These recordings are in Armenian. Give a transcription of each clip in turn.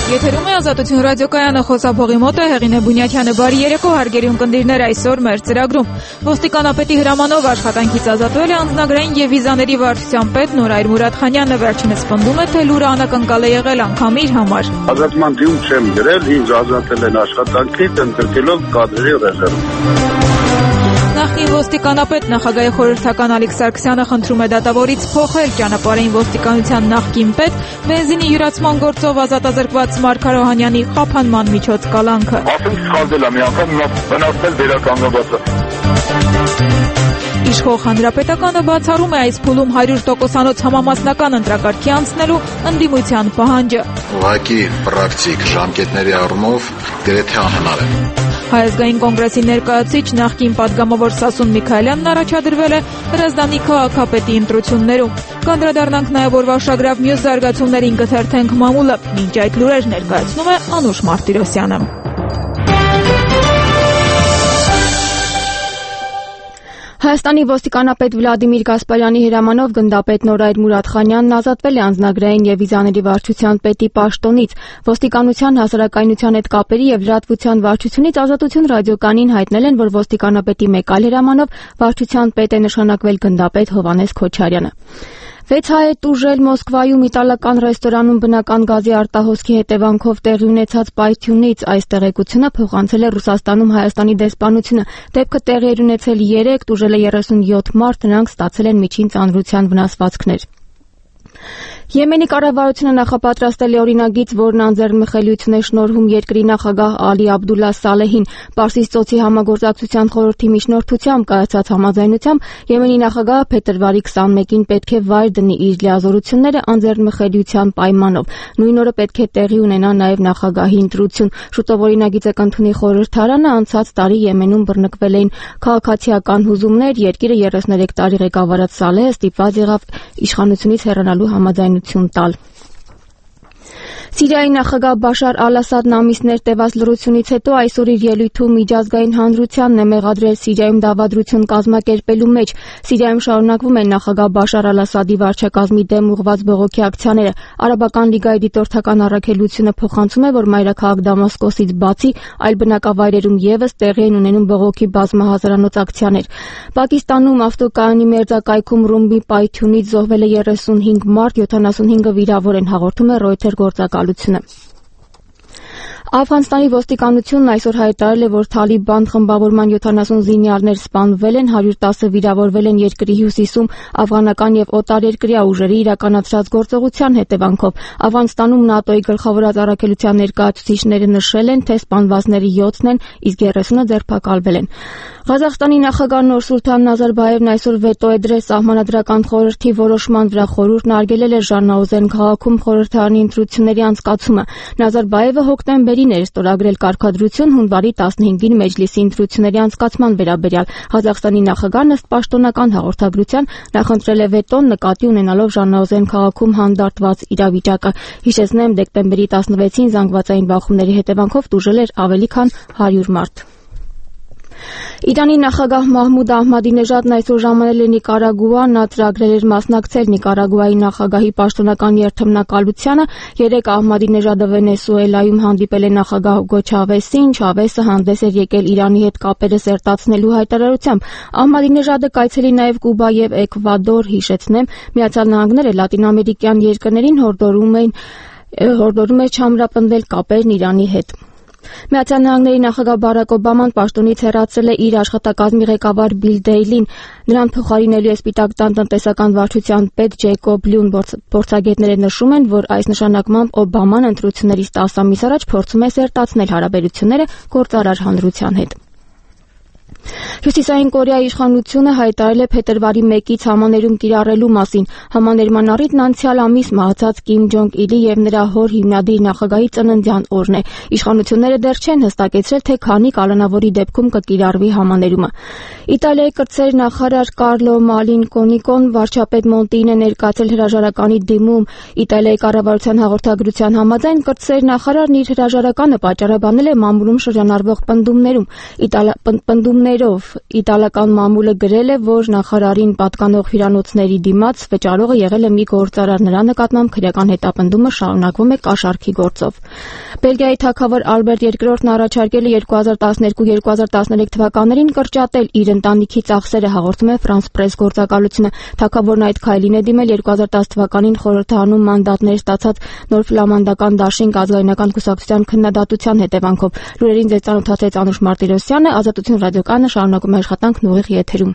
Եթերում է Ազատություն ռադիոկայանը, խոսափողի մոտ է Հեղինե Բունյաթյանը։ Բարի երեկո, հարգելի ունկնդիրներ, այսօր մեր ծրագրում ոստիկանապետի հրամանով աշխատանքից ազատվել է անձնագրային եւ վիզաների վարչության պետ Նորայր Մուրադխանյանը։ Վերջինս պնդում է, թե լուրը անակնկալ է եղել անգամ իր համար։ Ազատման դիմում չեմ գրել, ինձ ազատել են աշխատանքից, ընդգրկելով կադրերի ռեզերվ։ Նախկին ոստիկանապետ նախագահի խորհրդական Ալիկ Սարգսյանը խնդրում է դատավորից փոխել ճանապարհային ոստիկանության նախկին պետ բենզինի յուրացման գործով ազատազրկված Մարգար Օհանյանի խափանման միջոց կալանքը։ Ասում սխալվել է մի անգամ, մնացել վերականգնված է։ Իշխող հանրապետականը բացառում է այս փուլում 100%-անոց համամասնական ընտրակարգի անցնելու ընդդիմության պահանջը։ Ուղղակի պրակտիկ ժամկետների առումով գրեթե անհնար է։ Հայ ազգային կոնգրեսի ներկայացուցիչ նախկին падգամավոր Սասուն Միքայելյանն առաջադրվել է Հրազդանի քաղաքապետի ընտրություններում։ Կանդրադառնանք նաև օրվա շագրավ մյուս զարգացումներին, կթերթենք մամուլը։ Մինչ այդ լուրեր ներկայացնում է Անուշ Մարտիրոսյանը։ Հայաստանի ոստիկանապետ Վլադիմիր Գասպարյանի հրամանով գնդապետ Նորայր Մուրադխանյանն ազատվել է անձնագրային եւ վիզաների վարչության պետի պաշտոնից։ Ոստիկանության հասարակայնության հետ կապերի եւ լրատվության վարչությունից Ազատություն ռադիոկայանին հայտնել են, որ ոստիկանապետի մեկ այլ հրամանով վարչության պետ է նշանակվել գնդապետ Հովհաննես Քոչարյանը։ 6 հայ է տուժել Մոսկվայում իտալական ռեստորանում բնական գազի արտահոսքի հետևանքով տեղի ունեցած պայթյունից։ Այս տեղեկությունը փոխանցել է Ռուսաստանում Հայաստանի դեսպանությունը։ Դեպքը տեղի էր ունեցել 3, տուժել է 37 մարդ, նրանք ստացել են միջին ծանրության վնասվածքներ։ Եմենի կառավարությունը նախապատրաստել է օրինագիծ, որն անձեռնմխելիություն է շնորհում երկրի նախագահ Ալի Աբդուլլա Սալեհին։ Պարսից ծոցի համագործակցության խորհրդի միջնորդությամբ կայացած համաձայնությամբ Եմենի նախագահը փետրվարի 21-ին պետք է վայր դնի իր լիազորությունները անձեռնմխելիության պայմանով։ Նույն օրը պետք է տեղի ունենա նաև նախագահի ընտրություն։ Շուտով օրինագիծը կընդունի խորհրդարանը։ Անցած տարի Եմենում բռնկվել էին քաղաքացիական հուզումներ։ Երկիրը 33 տարի ղեկավարած Սալեհը ստիպված եղավ իշխանությունից հեռանալու համաձայնություն տալ։ Սիրիայի նախագահ Բաշար Ալ-Ասադն ամիսներ տևած լռությունից հետո այսօր իր ելույթում միջազգային հանրությանն է մեղադրել Սիրիայում դավադրություն կազմակերպելու մեջ։ Սիրիայում շարունակվում են նախագահ Բաշար Ալ-Ասադի վարչակազմի դեմ ուղղված բողոքի ակցիաները։ Արաբական լիգայի դիտորդական առաքելությունը փոխանցում է, որ մայրաքաղաք Դամասկոսից բացի այլ բնակավայրերում եւս տեղի են ունենում բողոքի բազմահազարանոց ակցիաներ։ Պակիստանում ավտոկայանի մերձակայքում ռումբի պայթյունից զոհվել է 35 մարդ, 75-ը վիրավոր են, հաղորդում է Reuters գործակալությունը։ Աֆղանստանի ոստիկանությունն այսօր հայտարարել է, որ Թալիբան խմբավորման 70 զինյալներ սպանվել են, 110-ը վիրավորվել են երկրի հյուսիսում աֆղանական եւ օտարերկրյա ուժերի իրականացրած գործողության հետևանքով։ Աֆղանստանում ՆԱՏՕ-ի գլխավորած առաքելության ներկայացուցիչները նշել են, թե սպանվածների 7-ն են, իսկ 30-ը ձերբակալվել են։ Ղազախստանի նախագահ Նուրսուլթան Նազարբաևն այսօր վետո է դրել Սահմանադրական խորհրդի որոշման վրա։ Խորհուրդն արգելել է Ժանաուզեն քաղաքում խորհրդարանի ընտրությունների անցկացումը։ Նազարբաևը հոկտեմբերին էր ստորագրել կարգադրություն հունվարի 15-ին մեջլիսի ընտրությունների անցկացման վերաբերյալ։ Ղազախստանի նախագահն ըստ պաշտոնական հաղորդագրության նախընտրել է վետոն նկատի ունենալով Ժանաուզեն քաղաքում հանդարտված իրավիճակը։ Հիշեցնեմ, դեկտեմբերի 16-ին զանգվածային բախումների հետևանքով տուժել էր ավելի քան 100 մարդ։ Իրանի նախագահ Մահմուդ Ահմադինեժադն այսօր ժամանել է Նիկարագուա, նա ծրագրել էր մասնակցել Նիկարագուայի նախագահի պաշտոնական երթմնակալությանը։ 3 Ահմադինեժադը Վենեսուելայում հանդիպել է նախագահ Հուգո Չավեսին, Չավեսը հանդես էր եկել Իրանի հետ կապերը սերտացնելու հայտարարությամբ։ Ահմադինեժադը կայցելի նաև Կուբա եւ Էկվադոր, հիշեցնեմ, Միացյալ Նահանգները լատինամերիկյան երկրներին հորդորում է չամրապնդել կապերն Իրանի հետ։ Միացյալ Նահանգների նախագահ Բարակ Օբաման պաշտոնից հեռացրել է իր աշխատակազմի ղեկավար Բիլ Դեյլին։ Նրան փոխարինելու է Սպիտակ տան տնտեսական վարչության պետ Ջեյկոբ Լյուն։ Փորձագետները նշում են, որ այս նշանակմամբ Օբաման ընտրություններից 10 ամիս առաջ փորձում է սերտացնել հարաբերությունները գործարար հանրության հետ։ Հյուսիսային Կորեայի իշխանությունը հայտարարել է փետրվարի 1-ից համաներում կիրառելու մասին։ Համաներման առիթն անցյալ ամիս մահացած Կիմ Ջոնգ Իլի եւ նրա հոր հիմնադիր նախագահի ծննդյան օրն է։ Իշխանությունները դեռ չեն հստակեցրել, թե քանի կալանավորի դեպքում կկիրառվի համաներումը։ Իտալիայի կրտսեր նախարար Կարլո Մալինկոնիկոն վարչապետ Մոնտին է ներկայացել հրաժարականի դիմում։ Իտալիայի կառավարության հաղորդագրության համաձայն կրտսեր նախարարն իր հրաժարականը պատճառաբանել է մամուլում շրջանառվող պնդումներում։ լրատվություններով իտալական մամուլը գրել է, որ նախարարին պատկանող հյուրանոցների դիմաց վճարողը եղել է մի գործարար, նրա նկատմամբ քրեական հետապնդումը շարունակվում է կաշառքի գործով։ Բելգիայի թագավոր Ալբերտ II-ն առաջարկել է 2012-2013 թվականներին կրճատել իր ընտանիքի ծախսերը, հաղորդում է France Press գործակալությունը։ Թագավորն այդ քայլին է դիմել 2010 թվականին խորհրդարանում մանդատներ ստացած նոր ֆլամանդական դաշինք ազգայնական կուսակցության քննադատության հետևանքով։ Լուրերին ձեզ ծանոթացրեց Անուշ Մարտիրոսյանը, Ազատություն ռադիոկայանը շարունակում է աշխատանքն ուղիղ եթերում։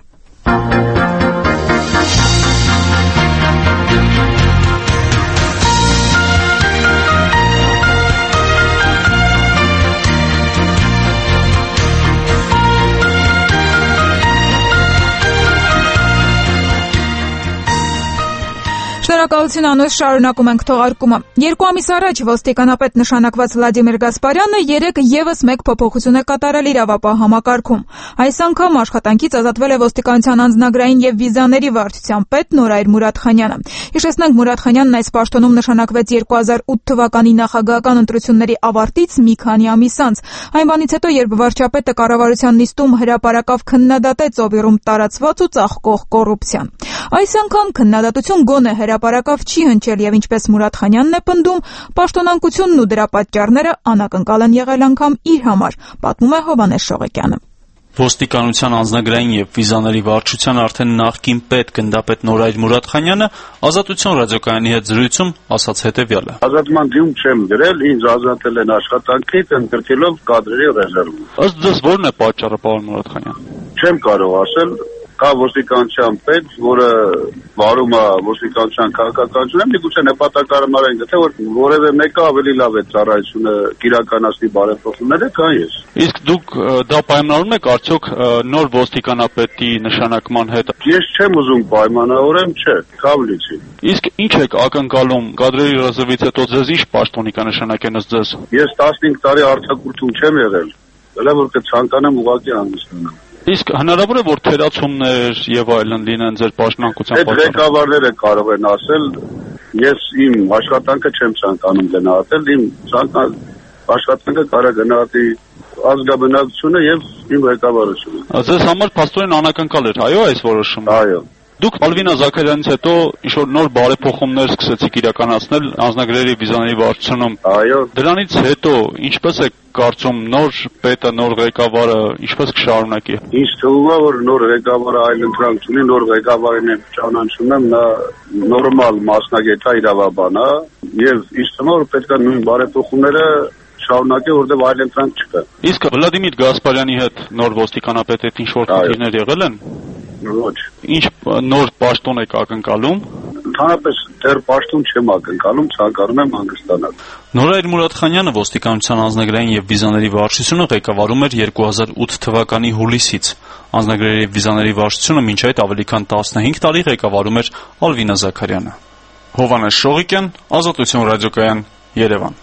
Շնորհակալություն Անուշ, շարունակում ենք թողարկումը։ 2 ամիս առաջ ոստիկանապետ նշանակված Վլադիմիր Գասպարյանը երեկ եւս մեկ փոփոխություն է կատարել իրավապահ համակարգում։ Այս անգամ աշխատանքից ազատվել է ոստիկանության անձնագրային եւ վիզաների վարչության պետ Նորայր Մուրադխանյանը։ Հիշեցնենք, Մուրադխանյանն այս պաշտոնում նշանակվեց 2008 թվականի նախագահական ընտրությունների ավարտից մի քանի ամիս անց։ Այն բանից հետո, երբ վարչապետը կառավարության նիստում հրապարակավ քննադատեց Օբիրում տարածված ու ծաղկող կոռուպցիան։ Այս անգամ քննադատություն գոնե հրապարակավ չի հնչել եւ ինչպես Մուրադխանյանն է պնդում, պաշտոնանկությունն ու դրա պատճառները անակնկալ են եղել անգամ իր համար, պատմում է Հովհաննես Շողեկյանը։ Ոստիկանության անձնագրային եւ վիզաների վարչության արդեն նախկին պետ գնդապետ Նորայր Մուրադխանյանը Ազատություն ռադիոկայանի հետ զրույցում ասաց հետեւյալը. Ազատման դիում չեմ գրել, ինձ ազատել են աշխատանքից ընդգրկելով կադրերի ռեզերվում։ Ըստ ձեզ ո՞րն է պատճառը, պարոն Մուրադխանյան։ Չեմ կարող ասել, կա ոստիկանության պետ, որը վարում է ոստիկանության քաղաքականությունը, միգուցե նպատակարար են գտել, որ որևէ մեկը ավելի լավ է ծառայությունը իրականացնի բարեփոխումները, քան ես։ Իսկ դուք դա պայմանավորում եք արդյոք նոր ոստիկանապետի նշանակման հետ։ Ես չեմ ուզում պայմանավորեմ, չէ, կավլիցի։ Իսկ ինչ եք ակնկալում կադրերի ռեզերվից հետո ձեզ ինչ պաշտոնի կնշանակեն ըստ ձեզ։ Ես 15 տարի արձակուրդում չեմ եղել, հələ որ կցանկանամ ուղղակի հանգստանալ։ Իսկ հնարավոր է որ թերացումներ եւ այլն լինեն ձեր պաշտոնանկության պատճառով։ Այդ ղեկավարները կարող են ասել, ես իմ աշխատանքը չեմ ցանկանում գնահատել, իմ աշխատանքը կարող գնահատի ազգաբնակչությունը եւ իմ ղեկավարությունը։ Ձեզ համար փաստորեն անակնկալ էր, այո, այս որոշումը։ Այո։ Դուք Ալվինա Զաքարյանից հետո ինչ-որ նոր բարեփոխումներ սկսեցիք իրականացնել անձնագրերի վիզաների վարչությունում։ Այո։ Դրանից հետո ինչպես է կարծում նոր պետը, նոր ղեկավարը ինչպես կշարունակի։ Ինձ թվում է, որ նոր ղեկավարը այլ ընտրանք ունի, նոր ղեկավարին է ճանաչում եմ, նա նորմալ մասնագետ է, իրավաբան է, եւ ինձ թվում է, որ պետք է նույն բարեփոխումները շարունակել, որտեղ այլ ընտրանք չկա։ Իսկ Վլադիմիր Գասպարյանի հետ նոր ոստիկանապետի հետ ինչ-որ խնդիրներ եղել են։ Ոչ։ Ինչ նոր պաշտոն եք ակնկալում։ Ընդհանրապես դեռ պաշտոն չեմ ակնկալում, ցանկանում եմ հանգստանալ։ Նորայր Մուրադխանյանը ոստիկանության անձնագրային եւ վիզաների վարչությունը ղեկավարում էր 2008 թվականի հուլիսից։ Անձնագրերի եւ վիզաների վարչությունը մինչ այդ ավելի քան 15 տարի ղեկավարում էր Ալվինա Զաքարյանը։ Հովհաննես Շողեկյան, Ազատություն ռադիոկայան, Երևան։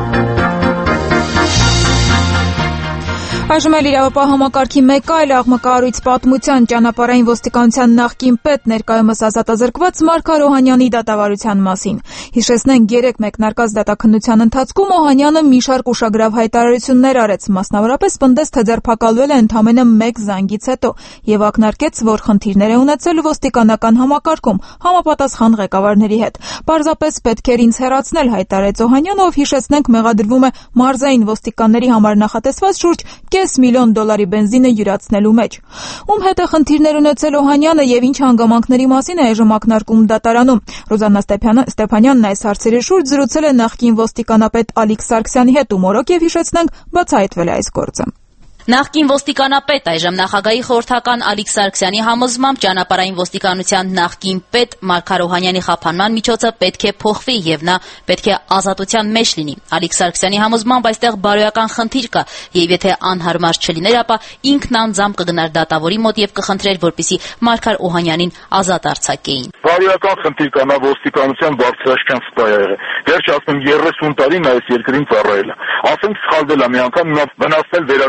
Այժմ էլ իրավապահ համակարգի մեկ այլ աղմկահարույց պատմության ճանապարհային ոստիկանության նախկին պետ ներկայումս ազատազրկված Մարգար Օհանյանի դատավարության մասին։ Հիշեցնենք, երեկ մեկնարկած դատաքննության ընթացքում Օհանյանը մի շարք ուշագրավ հայտարարություններ արեց, մասնավորապես պնդեց, թե ձերբակալվել է ընդամենը 1 զանգից հետո եւ ակնարկեց, որ խնդիրներ է ունեցել ոստիկանական համակարգում համապատասխան ղեկավարների հետ։ Պարզապես պետք էր ինձ հեռացնել, հայտարարեց Օհանյանը, ով հիշեցնենք մեղադրվում է մարզային ոստիկանների համար նախատեսված շուրջ $500,000 բենզինը յուրացնելու մեջ։ Ում հետ է խնդիրներ ունեցել Օհանյանը եւ ինչ հանգամանքների մասին է այժմ ակնարկում դատարանում։ Ռոզաննա Ստեփանյանն այս հարցերի շուրջ զրուցել է նախկին ոստիկանապետ Ալիկ Սարգսյանի հետ ու մորոք եւ հիշեցնենք բացահայտվել է այս գործը։ Նախկին ոստիկանապետ, այժմ նախագահի խորհրդական Ալիկ Սարգսյանի համոզմամբ ճանապարհային ոստիկանության նախկին պետ Մարգար Օհանյանի խափանման միջոցը պետք է փոխվի եւ նա պետք է ազատության մեջ լինի։ Ալիկ Սարգսյանի համոզմամբ այստեղ բարոյական խնդիր կա եւ եթե անհարմար չլիներ, ապա ինքն անձամբ կգնար դատավորի մոտ եւ կխնդրեր, որպեսզի Մարգար Օհանյանին ազատ արձակեին։ Բարոյական խնդիր կա, նա ոստիկանության բարձրաշքան սպայ է եղել։ Վերջ ասում 30 տարի նա այս երկրին ծառայել է։ Ասենք սխալվել է մի անգամ, նա վնասվել վերականգնված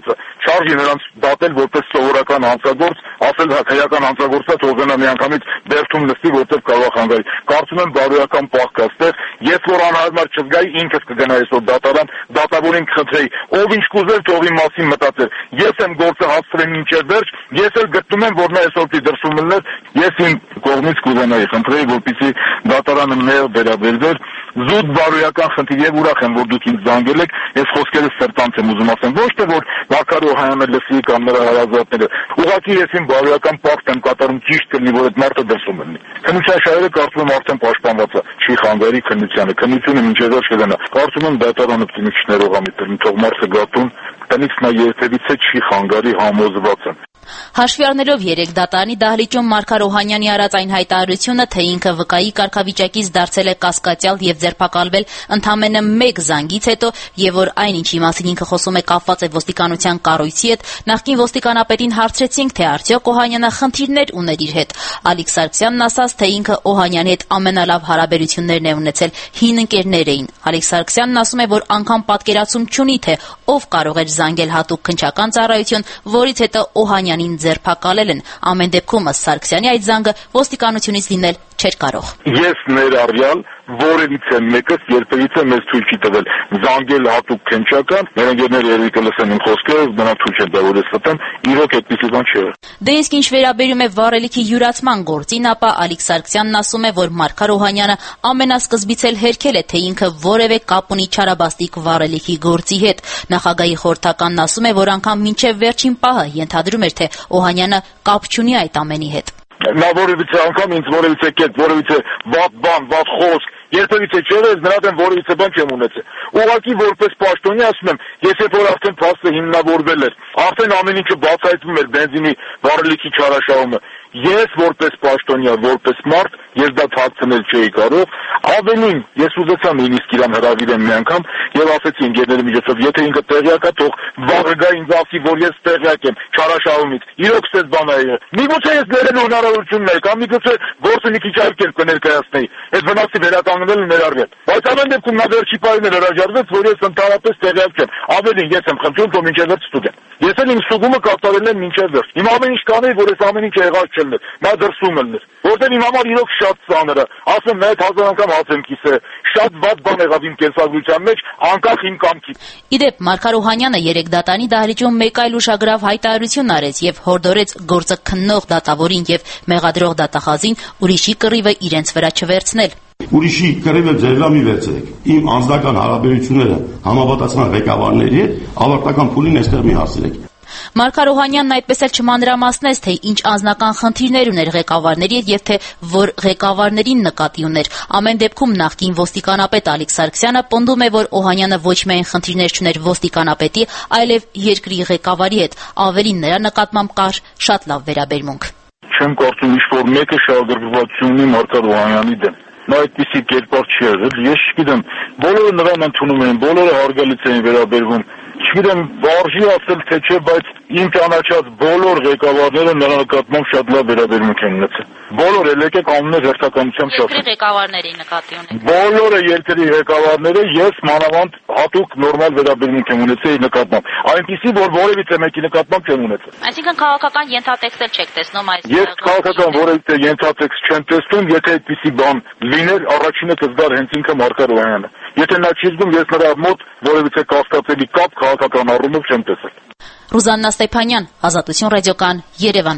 հարցը, չարժի նրանց դատել որպես սովորական հանցագործ, ասել հակայական հանցագործը թողնա միանգամից բերդում նստի, որտեղ կարող խանգարի։ Կարծում եմ բարոյական պահ կա այստեղ, ես որ անհարմար չզգայի, ինքս կգնայի այսօր դատարան, դատավորին կխնդրեի, ով ինչ կուզեր թողի մասին մտածել։ Ես եմ գործը հասցրել մինչև վերջ, ես էլ գտնում եմ, որ նա այսօր պիտի դրսում լներ, ես իմ կողմից կուզենայի խնդրեի, որպեսզի դատարանը մեր վերաբերվեր զուտ բարոյական խնդիր եւ ուրախ եմ, որ դուք ինձ զանգել եք, ես խոսքերս սրտանց եմ ուզում ասեմ, ոչ թե որ Մարգարո Օհանյանը լսի կամ նրա հարազատները, ուղղակի ես իմ բարոյական պակտ եմ կատարում, ճիշտ կլինի, որ այդ մարդը դրսում լինի։ Քննության շահերը կարծում եմ արդեն պաշտպանված է, չի խանգարի քննությանը, քննությունը մինչև վերջ կգնա։ Կարծում եմ դատարանը պիտի մի քիչ ներողամիտ լինի, թող մարդը գատուն, տնից նա երբևիցե չի խանգարի, համոզված եմ։ Հաշվի առնելով 3 դատարանի դահլիճում Մարգարո Օհանյանի արած այն հայտարարությունը, թե ինքը վկայի կարգավիճակից դարձել է կասկածյալ եւ ձերբակալվել ընդամենը 1 զանգից հետո, եւ որ այն ինչի մասին ինքը խոսում է կապված է ոստիկանության կառույցի հետ, նախկին ոստիկանապետին հարցրեցինք, թե արդյոք Օհանյանը խնդիրներ ուներ իր հետ։ Ալիկ Սարգսյանն ասաց, թե ինքը Օհանյանի հետ ամենալավ հարաբերություններն է ունեցել, հին ընկերներ էին։ Ալիկ Սարգսյանն ասում է, որ անգամ պատկերացում չունի, թե ով կարող էր զանգել հատուկ քննչական ծառայություն, որից հետո Օհանյանին ձերբակալել են։ Ամեն դեպքում ըստ Սարգսյանի այդ զանգը ոստիկանությունից լինել չէր կարող։ Ես ներառյալ որևիցե մեկը երբևիցե մեզ թույլ չի տվել զանգել հատուկ քննչական, մեր ընկերները երևի կլսեն իմ խոսքերը, նրանք թույլ չեն տվել ես ստեմ, իրոք այդպիսի բան չէ։ Դե իսկ ինչ վերաբերում է վառելիքի յուրացման գործին, ապա Ալիկ Սարգսյանն ասում է, որ Մարգարո Օհանյանը ամենասկզբից էլ հերքել է, թե ինքը որևէ կապ ունի Չարաբաստիկ վառելիքի գործի հետ։ Նախագահի խորհրդականն ասում է, որ անգամ մինչև վերջին պահը ենթադրում էր, թե Օհանյանը կապ չունի այդ ամենի հետ։ Նա որևիցե անգամ ինձ որևիցե կետ, որևիցե վատ բան, վատ խոսք, երբևիցե չէր, ես նրա դեմ որևիցե բան չեմ ունեցել։ Ուղղակի որպես պաշտոնյա ասում եմ, ես երբ որ արդեն փաստը հիմնավորվել էր, արդեն ամեն ինչը բացահայտվում էր բենզինի վառելիքի չարաշահումը, ես որպես պաշտոնյա, որպես մարդ, ես դա թաքցնել չէի կարող, ավելին ես ուզեցա նույնիսկ իրան հրավիրեմ մի անգամ եւ ասեցի ընկերների միջոցով, եթե ինքը տեղյակ է, թող վաղը գա ինձ ասի, որ ես տեղյակ եմ չարաշահումից։ Իրոք էս բան է եղել։ Միգուցե ես ներելու հնարավորություն ունեի, կամ միգուցե գործը մի քիչ այլ կերպ կներկայացնեի։ Այդ վնասի վերականգնելը ներառվել։ Բայց ամեն դեպքում նա վերջի պահին հրաժարվեց, որ ես ընդհանրապես տեղյակ չեմ։ Ավելին ես եմ խնդրում, որ մինչև վերջ ստուգեմ։ Ես էլ իմ ստուգումը կատարել եմ մինչև վերջ։ Իմ ամեն ինչ կանեի, որ ես ամեն ինչ եղած չլներ, նա դրսում էր։ Որտեղ իմ համար իրոք շատ ծանր է։ Ասում եմ, 1000 անգամ հաց եմ կիսել։ Շատ վատ բան եղավ իմ կենսագրության մեջ, անկախ իմ կամքից։ Իդեպ Մարգարո Օհանյանը 3 դատարանի դահլիճում մեկ այլ ուշագրավ հայտարարություն արեց եւ հորդորեց գործը քննող դատավորին եւ մեղադրող դատախազին ուրիշի կռիվը իրենց վրա չվերցնել։ Ուրիշի կռիվը ձեր վրա մի վերցրեք։ Իմ անձնական հարաբերությունները համապատասխան ղեկավարների հետ ավարտական փուլին այստեղ մի հասցրեք։ Մարգարո Օհանյանն այդպես էլ չմանրամասնեց, թե ինչ անձնական խնդիրներ ուներ ղեկավարների հետ եւ թե որ ղեկավարներին նկատի ուներ։ Ամեն դեպքում նախկին ոստիկանապետ Ալիկ Սարգսյանը պնդում է, որ Օհանյանը ոչ միայն խնդիրներ չուներ ոստիկանապետի, այլև երկրի ղեկավարի հետ, ավելին նրա նկատմամբ կար շատ լավ վերաբերմունք։ Չեմ կարծում ինչ-որ մեկը շահագրգռվածություն ունի Մարգարո Օհանյանի դեմ։ Նա այդպիսի կերպար չի եղել, ես չգիտեմ, բոլորը նրան ընդունում էին, բոլորը հարգալից էին վերաբերվում։ Չգիտեմ, արժի ասել թե չէ, բայց իմ ճանաչած բոլոր ղեկավարները նրա նկատմամբ շատ լավ վերաբերմունք են ունեցել։ Բոլորը եկեք անուններ հերթականությամբ շփոթ։ Երկրի ղեկավարների նկատի ունեն։ Բոլորը երկրի ղեկավարները ես մանավանդ հատուկ նորմալ վերաբերմունք եմ ունեցել իր նկատմամբ։ Այնպիսի, որ որևիցե մեկի նկատմամբ չեմ ունեցել։ Այսինքն քաղաքական ենթատեքստել չեք տեսնում այս։ Ես քաղաքական որևիցե ենթատեքստ չեմ տեսնում, եթե այդպիսի բան լիներ, առաջինը կզգար հենց ինքը Մարգարո Օհանյանը։ Եթե նա չի զգում, ես նրա մոտ որևիցե կասկածելի կապ քաղաքական առումով չեմ տեսել։ Ռուզաննա Ստեփանյան, Ազատություն ռադիոկան, Երևան։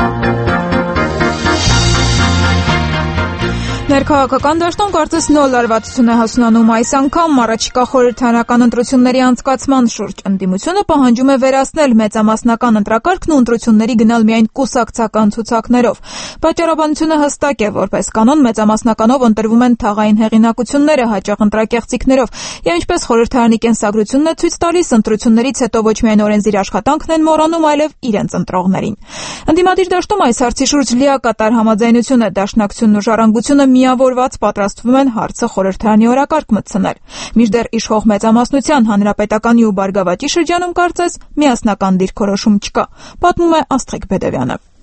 Ներքաղաքական դաշտում կարծես նոր լարվածություն է հասունանում այս անգամ առաջիկա խորհրդարանական ընտրությունների անցկացման շուրջ ընդդիմությունը պահանջում է վերացնել մեծամասնական ընտրակարգն ու ընտրությունների գնալ միայն կուսակցական ցուցակներով։ Պատճառաբանությունը հստակ է, որպես կանոն մեծամասնականով ընտրվում են թաղային հեղինակությունները հաճախ ընտրակեղծիքներով, եւ ինչպես խորհրդարանի կենսագրությունն է ցույց տալիս, ընտրություններից հետո ոչ միայն օրենսդիր աշխատանքն են մոռանում, այլև իրենց ընտրողներին։ Ընդդիմադիր դաշտում այս հարցի շուրջ լիակատար համաձայնություն է, դաշնակցությունն ու ժառանգությունը միավորված պատրաստվում են հարցը խորհրդարանի օրակարգ մտցնել։ Մինչդեռ իշխող մեծամասնության հանրապետականի ու Բարգավաճի շրջանում կարծես միասնական դիրքորոշում չկա, պատմում է Աստղիկ Բեդևյանը։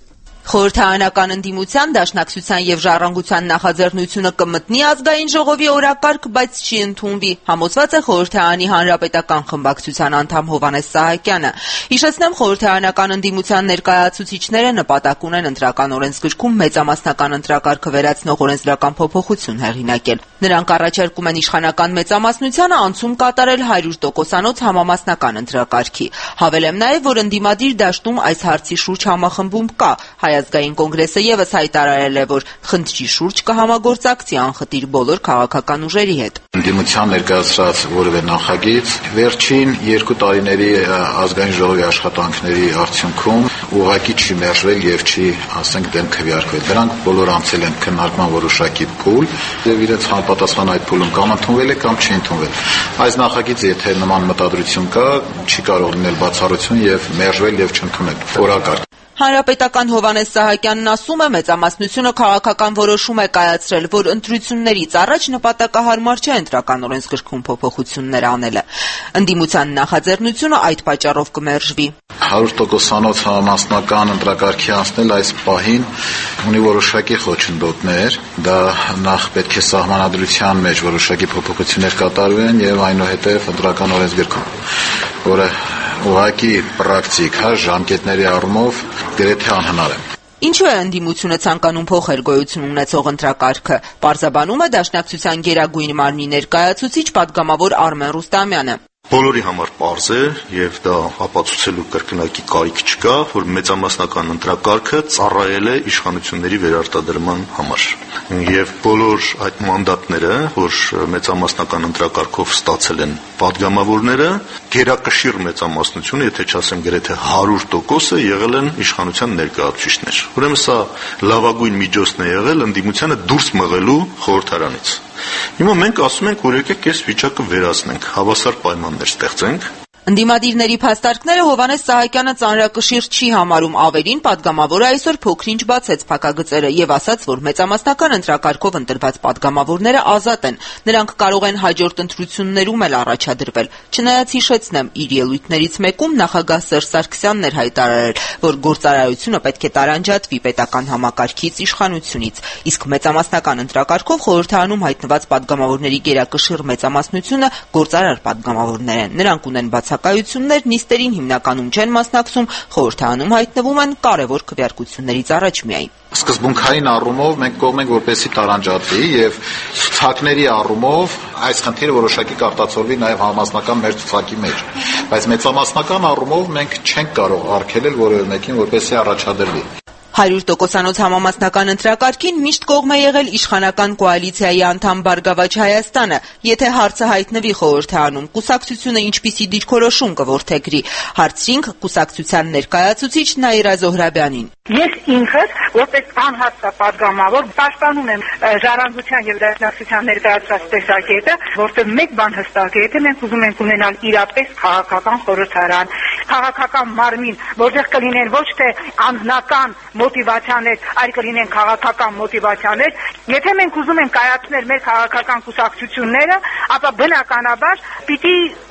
Խորհրդարանական ընդդիմության, Դաշնակցության եւ Ժառանգության նախաձեռնությունը կմտնի ազգային ժողովի օրակարգ, բայց չի ընդունվի, համոզված է Խորհրդարանի հանրապետական խմբակցության անդամ Հովհաննես Սահակյանը։ Հիշեցնեմ, Խորհրդարանական ընդդիմության ներկայացուցիչները նպատակ ունեն ընտրական օրենսգրքում մեծամասնական ընտրակարգը վերացնող օրենսդրական փոփոխություն հեղինակել։ Նրանք առաջարկում են իշխանական մեծամասնությանը անցում կատարել 100%-անոց համամասնական ընտրակարգի։ Հավելեմ նաեւ, որ ընդդիմադիր դաշտում այս հարցի շուրջ համախմբում կա։ Հայազգային կոնգրեսը եւս հայտարարել է, որ խնդրի շուրջ կհամագործակցի անխտիր բոլոր քաղաքական ուժերի հետ։ Ընդդիմության ներկայացրած որևէ նախագիծ վերջին 2 տարիների ազգային ժողովի աշխատանքների արդյունքում ուղղակի չի մերժվել եւ չի, ասենք, դեմ քվեարկվել։ Դրանք բոլոր անցել են քննարկման որոշակի փուլ եւ իրենց համապատասխան այդ փուլում կամ ընդունվել է կամ չի ընդունվել։ Այս նախագիծը, եթե նման մտադրություն կա, չի կարող լինել բացառություն եւ մերժվել եւ չընդունել օրակարգ։ Հանրապետական Հովհաննես Սահակյանն ասում է, մեծամասնությունը քաղաքական որոշում է կայացրել, որ ընտրություններից առաջ նպատակահարմար չէ ընտրական օրենսգրքում փոփոխություններ անելը։ Ընդդիմության նախաձեռնությունը այդ պատճառով կմերժվի։ 100%-անոց համամասնական ընտրակարգի անցնել այս պահին ունի որոշակի խոչընդոտներ, դա նախ պետք է սահմանադրության մեջ որոշակի փոփոխություններ կատարվեն եւ այնուհետեւ ընտրական օրենսգրքում, որը ուղղակի պրակտիկ, ժամկետների առումով գրեթե անհնար է։ Ինչու է ընդդիմությունը ցանկանում փոխել գոյություն ունեցող ընտրակարգը, պարզաբանում է Դաշնակցության գերագույն մարմնի ներկայացուցիչ պատգամավոր Արմեն Ռուստամյանը։ Բոլորի համար պարզ է եւ դա ապացուցելու կրկնակի կարիք չկա, որ մեծամասնական ընտրակարգը ծառայել է իշխանությունների վերարտադրման համար։ Եվ բոլոր այդ մանդատները, որ մեծամասնական ընտրակարգով ստացել են պատգամավորները, գերակշիռ մեծամասնությունը, եթե չասեմ գրեթե 100%-ը եղել են իշխանության ներկայացուցիչներ։ Ուրեմն սա լավագույն միջոցն է եղել ընդդիմությանը դուրս մղելու խորհրդարանից։ Հիմա մենք ասում ենք, որ եկեք այս վիճակը վերացնենք, հավասար պայմաններ ստեղծենք։ Ընդդիմադիրների փաստարկները Հովհաննես Սահակյանը ծանրակշիռ չի համարում, ավելին պատգամավորը այսօր փոքրինչ բացեց փակագծերը եւ ասաց, որ մեծամասնական ընտրակարգով ընտրված պատգամավորները ազատ են, նրանք կարող են հաջորդ ընտրություններում էլ առաջադրվել։ Չնայած հիշեցնեմ, իր ելույթներից մեկում նախագահ Սերժ Սարգսյանն էր հայտարարել, որ գործարարությունը պետք է տարանջատվի պետական համակարգից, իշխանությունից, իսկ մեծամասնական ընտրակարգով խորհրդարանում հայտնված պատգամավորների գերակշիռ մեծամասնությունը գործարար պատգամավորներ են, նրանք ունեն բացակայություններ, նիստերին հիմնականում չեն մասնակցում, խորհրդարանում հայտնվում են կարևոր քվեարկություններից առաջ միայն։ Սկզբունքային առումով մենք կողմ ենք, որպեսզի տարանջատվի եւ ցուցակների առումով այս խնդիրը որոշակի կարտացոլվի նաեւ համամասնական մեր ցուցակի մեջ, բայց մեծամասնական առումով մենք չենք կարող արգելել որևէ մեկին, որպեսզի առաջադրվի։ 100%-անոց համամասնական ընտրակարգին միշտ կողմ է եղել իշխանական կոալիցիայի անդամ Բարգավաճ Հայաստանը, եթե հարցը հայտնվի խորհրդարանում, կուսակցությունը ինչպիսի դիրքորոշում կորդեգրի, հարցրինք կուսակցության ներկայացուցիչ Նաիրա Զոհրաբյանին։ Ես ինքս, որպես անհատապատգամավոր, պաշտպանում եմ Ժառանգության եւ Դաշնակցության ներկայացրած տեսակետը, որտեղ մեկ բան հստակ է, եթե մենք ուզում ենք ունենալ իրապես քաղաքական խորհրդարան, քաղաքական մարմին, որտեղ կլինեն ոչ թե անձնական մոտիվացիաներ, այլ կլինեն քաղաքական մոտիվացիաներ, եթե մենք ուզում ենք կայացնել մեր քաղաքական կուսակցությունները, ապա բնականաբար պիտի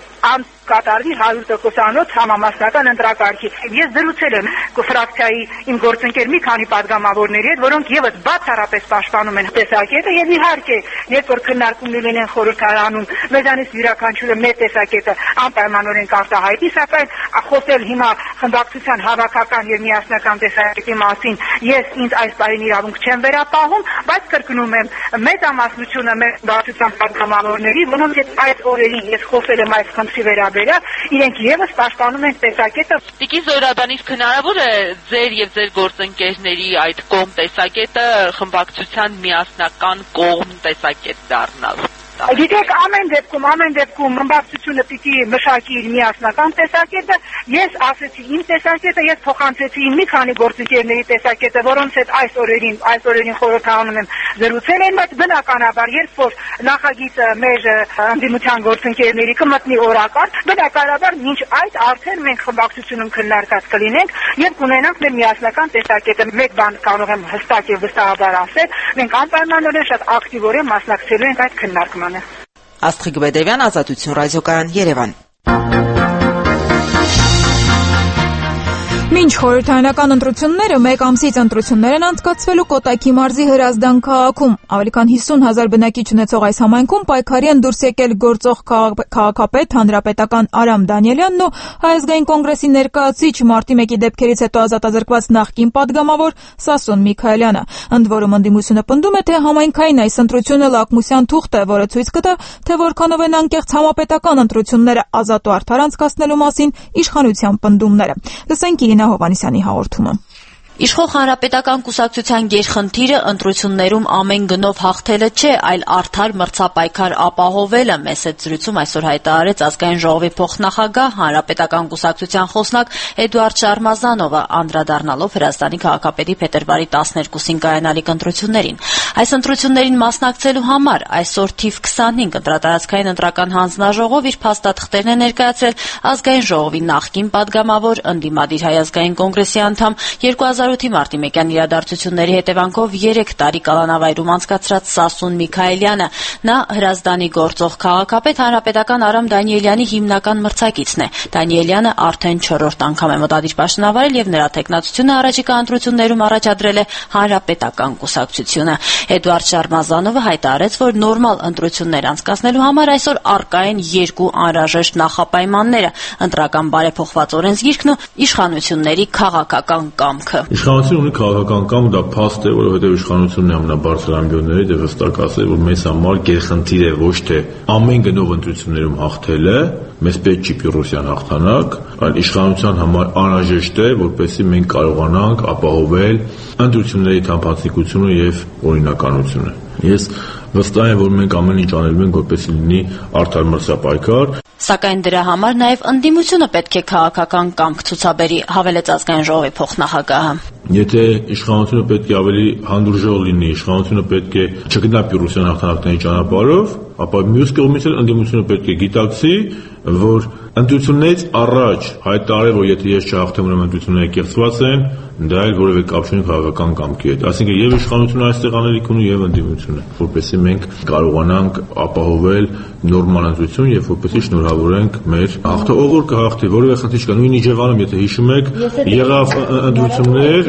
կատարվի 100%-անոց համամասնական ընտրակարգի։ Ես զրուցել եմ ֆրակցիայի իմ գործընկեր մի քանի պատգամավորների հետ, որոնք եւս բացառապես պաշտպանում են տեսակետը եւ իհարկե, երբ որ քննարկումներ լինեն խորհրդարանում, մեզանից յուրաքանչյուրը մեր տեսակետը անպայմանորեն կարտահայտի, սակայն խոսել հիմա խմբակցության հավաքական եւ միասնական տեսակետի մասին ես ինձ այս բանին իրավունք չեմ վերապահում, բայց կրկնում եմ, մեծամասնությունը մեր բացության պատգամավորների, որոնք այս օրերին ես խոսել եմ այս խնդրի վերաբերյալ, իրենք եւս պաշտպանում են տեսակետը։ Տիկին Զոհրաբյանից հնարավոր է ձեր եւ ձեր գործընկերների այդ կողմ տեսակետը խմբակցության միասնական կողմ տեսակետ դառնալ։ Գիտեք, ամեն դեպքում խմբակցությունը պիտի մշակի իր միասնական տեսակետը, ես ասեցի իմ տեսակետը, ես փոխանցեցի իմ մի քանի գործընկերների տեսակետը, որոնց հետ այս օրերին խորհրդարանում եմ զրուցել են, բայց բնականաբար, երբ որ նախագիծը մեր ընդդիմության գործընկերների կմտնի օրակարգ, բնականաբար մինչ այդ արդեն մենք խմբակցությունում քննարկած կլինենք եւ կունենանք մեր միասնական տեսակետը։ Մեկ բան կարող եմ հստակ եւ վստահաբար ասել, մենք անպայմանորեն շատ ակտիվորեն մասնակցելու ենք այդ քննարկմանը։ Աստղիկ Բեդևյան, Ազատություն ռադիոկայան, Երևան։ Մինչ խորհրդարանական ընտրությունները մեկ ամսից ընտրություններ են անցկացվելու Կոտայքի մարզի Հրազդան քաղաքում։ Ավելի քան 50,000 բնակիչ ունեցող այս համայնքում պայքարի են դուրս եկել գործող քաղաքապետ հանրապետական Արամ Դանիելյանն ու Հայ ազգային կոնգրեսի ներկայացուցիչ մարտի 1-ի դեպքերից հետո ազատազրկված նախկին падգամավոր Սասուն Միքայելյանը։ Ընդ որում ընդդիմությունը պնդում է, թե համայնքային այս ընտրությունը լակմուսյան թուղթ է, որը ցույց կտա, թե որքանով են անկեղծ համապետական ընտրությունները ազատ ու արդար անցկացնելու մասին իշխանության պնդումները։ Լսենք Իրինա Հովհաննիսյանի հաղորդումը։ Իշխող հանրապետական կուսակցության գերխնդիրը ընտրություններում ամեն գնով հաղթելը չէ, այլ արդար մրցապայքար ապահովելը, մեծ զրույցում այսօր հայտարարեց ազգային ժողովի փոխնախագահ հանրապետական կուսակցության խոսնակ Էդուարդ Շարմազանովը, անդրադառնալով Հրազդանի քաղաքապետի փետրվարի 12-ին կայանալիք ընտրություններին։ Այս ընտրություններին մասնակցելու համար այսօր թիվ 25 ընտրատարածքային ընտրական հանձնաժողով իր փաստաթղթերն է ներկայացրել ազգային ժողովի նախկին падգամավոր, ընդդիմադիր Հայ ազգային կոնգրեսի անդամ 2008-ի մարտի 1-յան իրադարձությունների հետևանքով 3 տարի կալանավայրում անցկացրած Սասուն Միքայելյանը։ Նա Հրազդանի գործող քաղաքապետ հանրապետական Արամ Դանիելյանի հիմնական մրցակիցն է։ Դանիելյանը արդեն 4-րդ անգամ է մոտադիր պաշտոնավարել եւ նրա տեխնացությունը առաջիկա ընտրություններում առաջադրել է հանրապետական կուսակցությունը։ Էդուարդ Շարմազանովը հայտարարեց, որ նորմալ ընտրություններ անցկացնելու համար այսօր առկա են 2 անհրաժեշտ նախապայմանները՝ ընտրական բարեփոխված օրենսգիրքն ու իշխանությունների քաղաքական կամքը։ Իշխանությունը ունի քաղաքական կամք, դա փաստ է, որովհետև իշխանությունն է ամենաբարձր ամբիոններից եւ հստակ ասել, որ մեզ համար գերխնդիր է ոչ թե ամեն գնով ընտրություններում հաղթելը, մեզ պետք չի Պյուրոսյան հաղթանակ, այլ իշխանության համար անհրաժեշտ է, որպեսզի մենք կարողանանք ապահովել ընտրությունների թափանցիկությունը եւ օրինականությունը։ Ես վստահ եմ, որ մենք ամեն ինչ անելու ենք, որպեսզի լինի արդար մրցապայքար։ Սակայն դրա համար նաև ընդդիմությունը պետք է քաղաքական կամք ցուցաբերի, հավելեց ազգային ժողովի փոխնախագահը։ Եթե իշխանությունը պետք է ավելի հանդուրժող լինի, իշխանությունը պետք է չգնա Պյուրոսյան հաղթանակների ճանապարհով, ապա մյուս կողմից էլ ընդդիմությունը պետք է գիտակցի, որ ընտրություններից առաջ հայտարարել, որ եթե ես չհաղթեմ, ուրեմն ընտրությունները կեղծված են, դա էլ որևէ կապ չունի քաղաքական կամքի հետ։ Այսինքն եւ իշխանությունը այստեղ անելիք ունի եւ ընդդիմությունը, որպեսզի մենք կարողանանք ապահովել նորմալ ընտրություն եւ որպեսզի շնորհավորենք մեր հաղթողը կհաղթի, որևէ խնդիր չկա։ Նույն Իջևանում, եթե հիշում եք, եղավ ընտրություններ,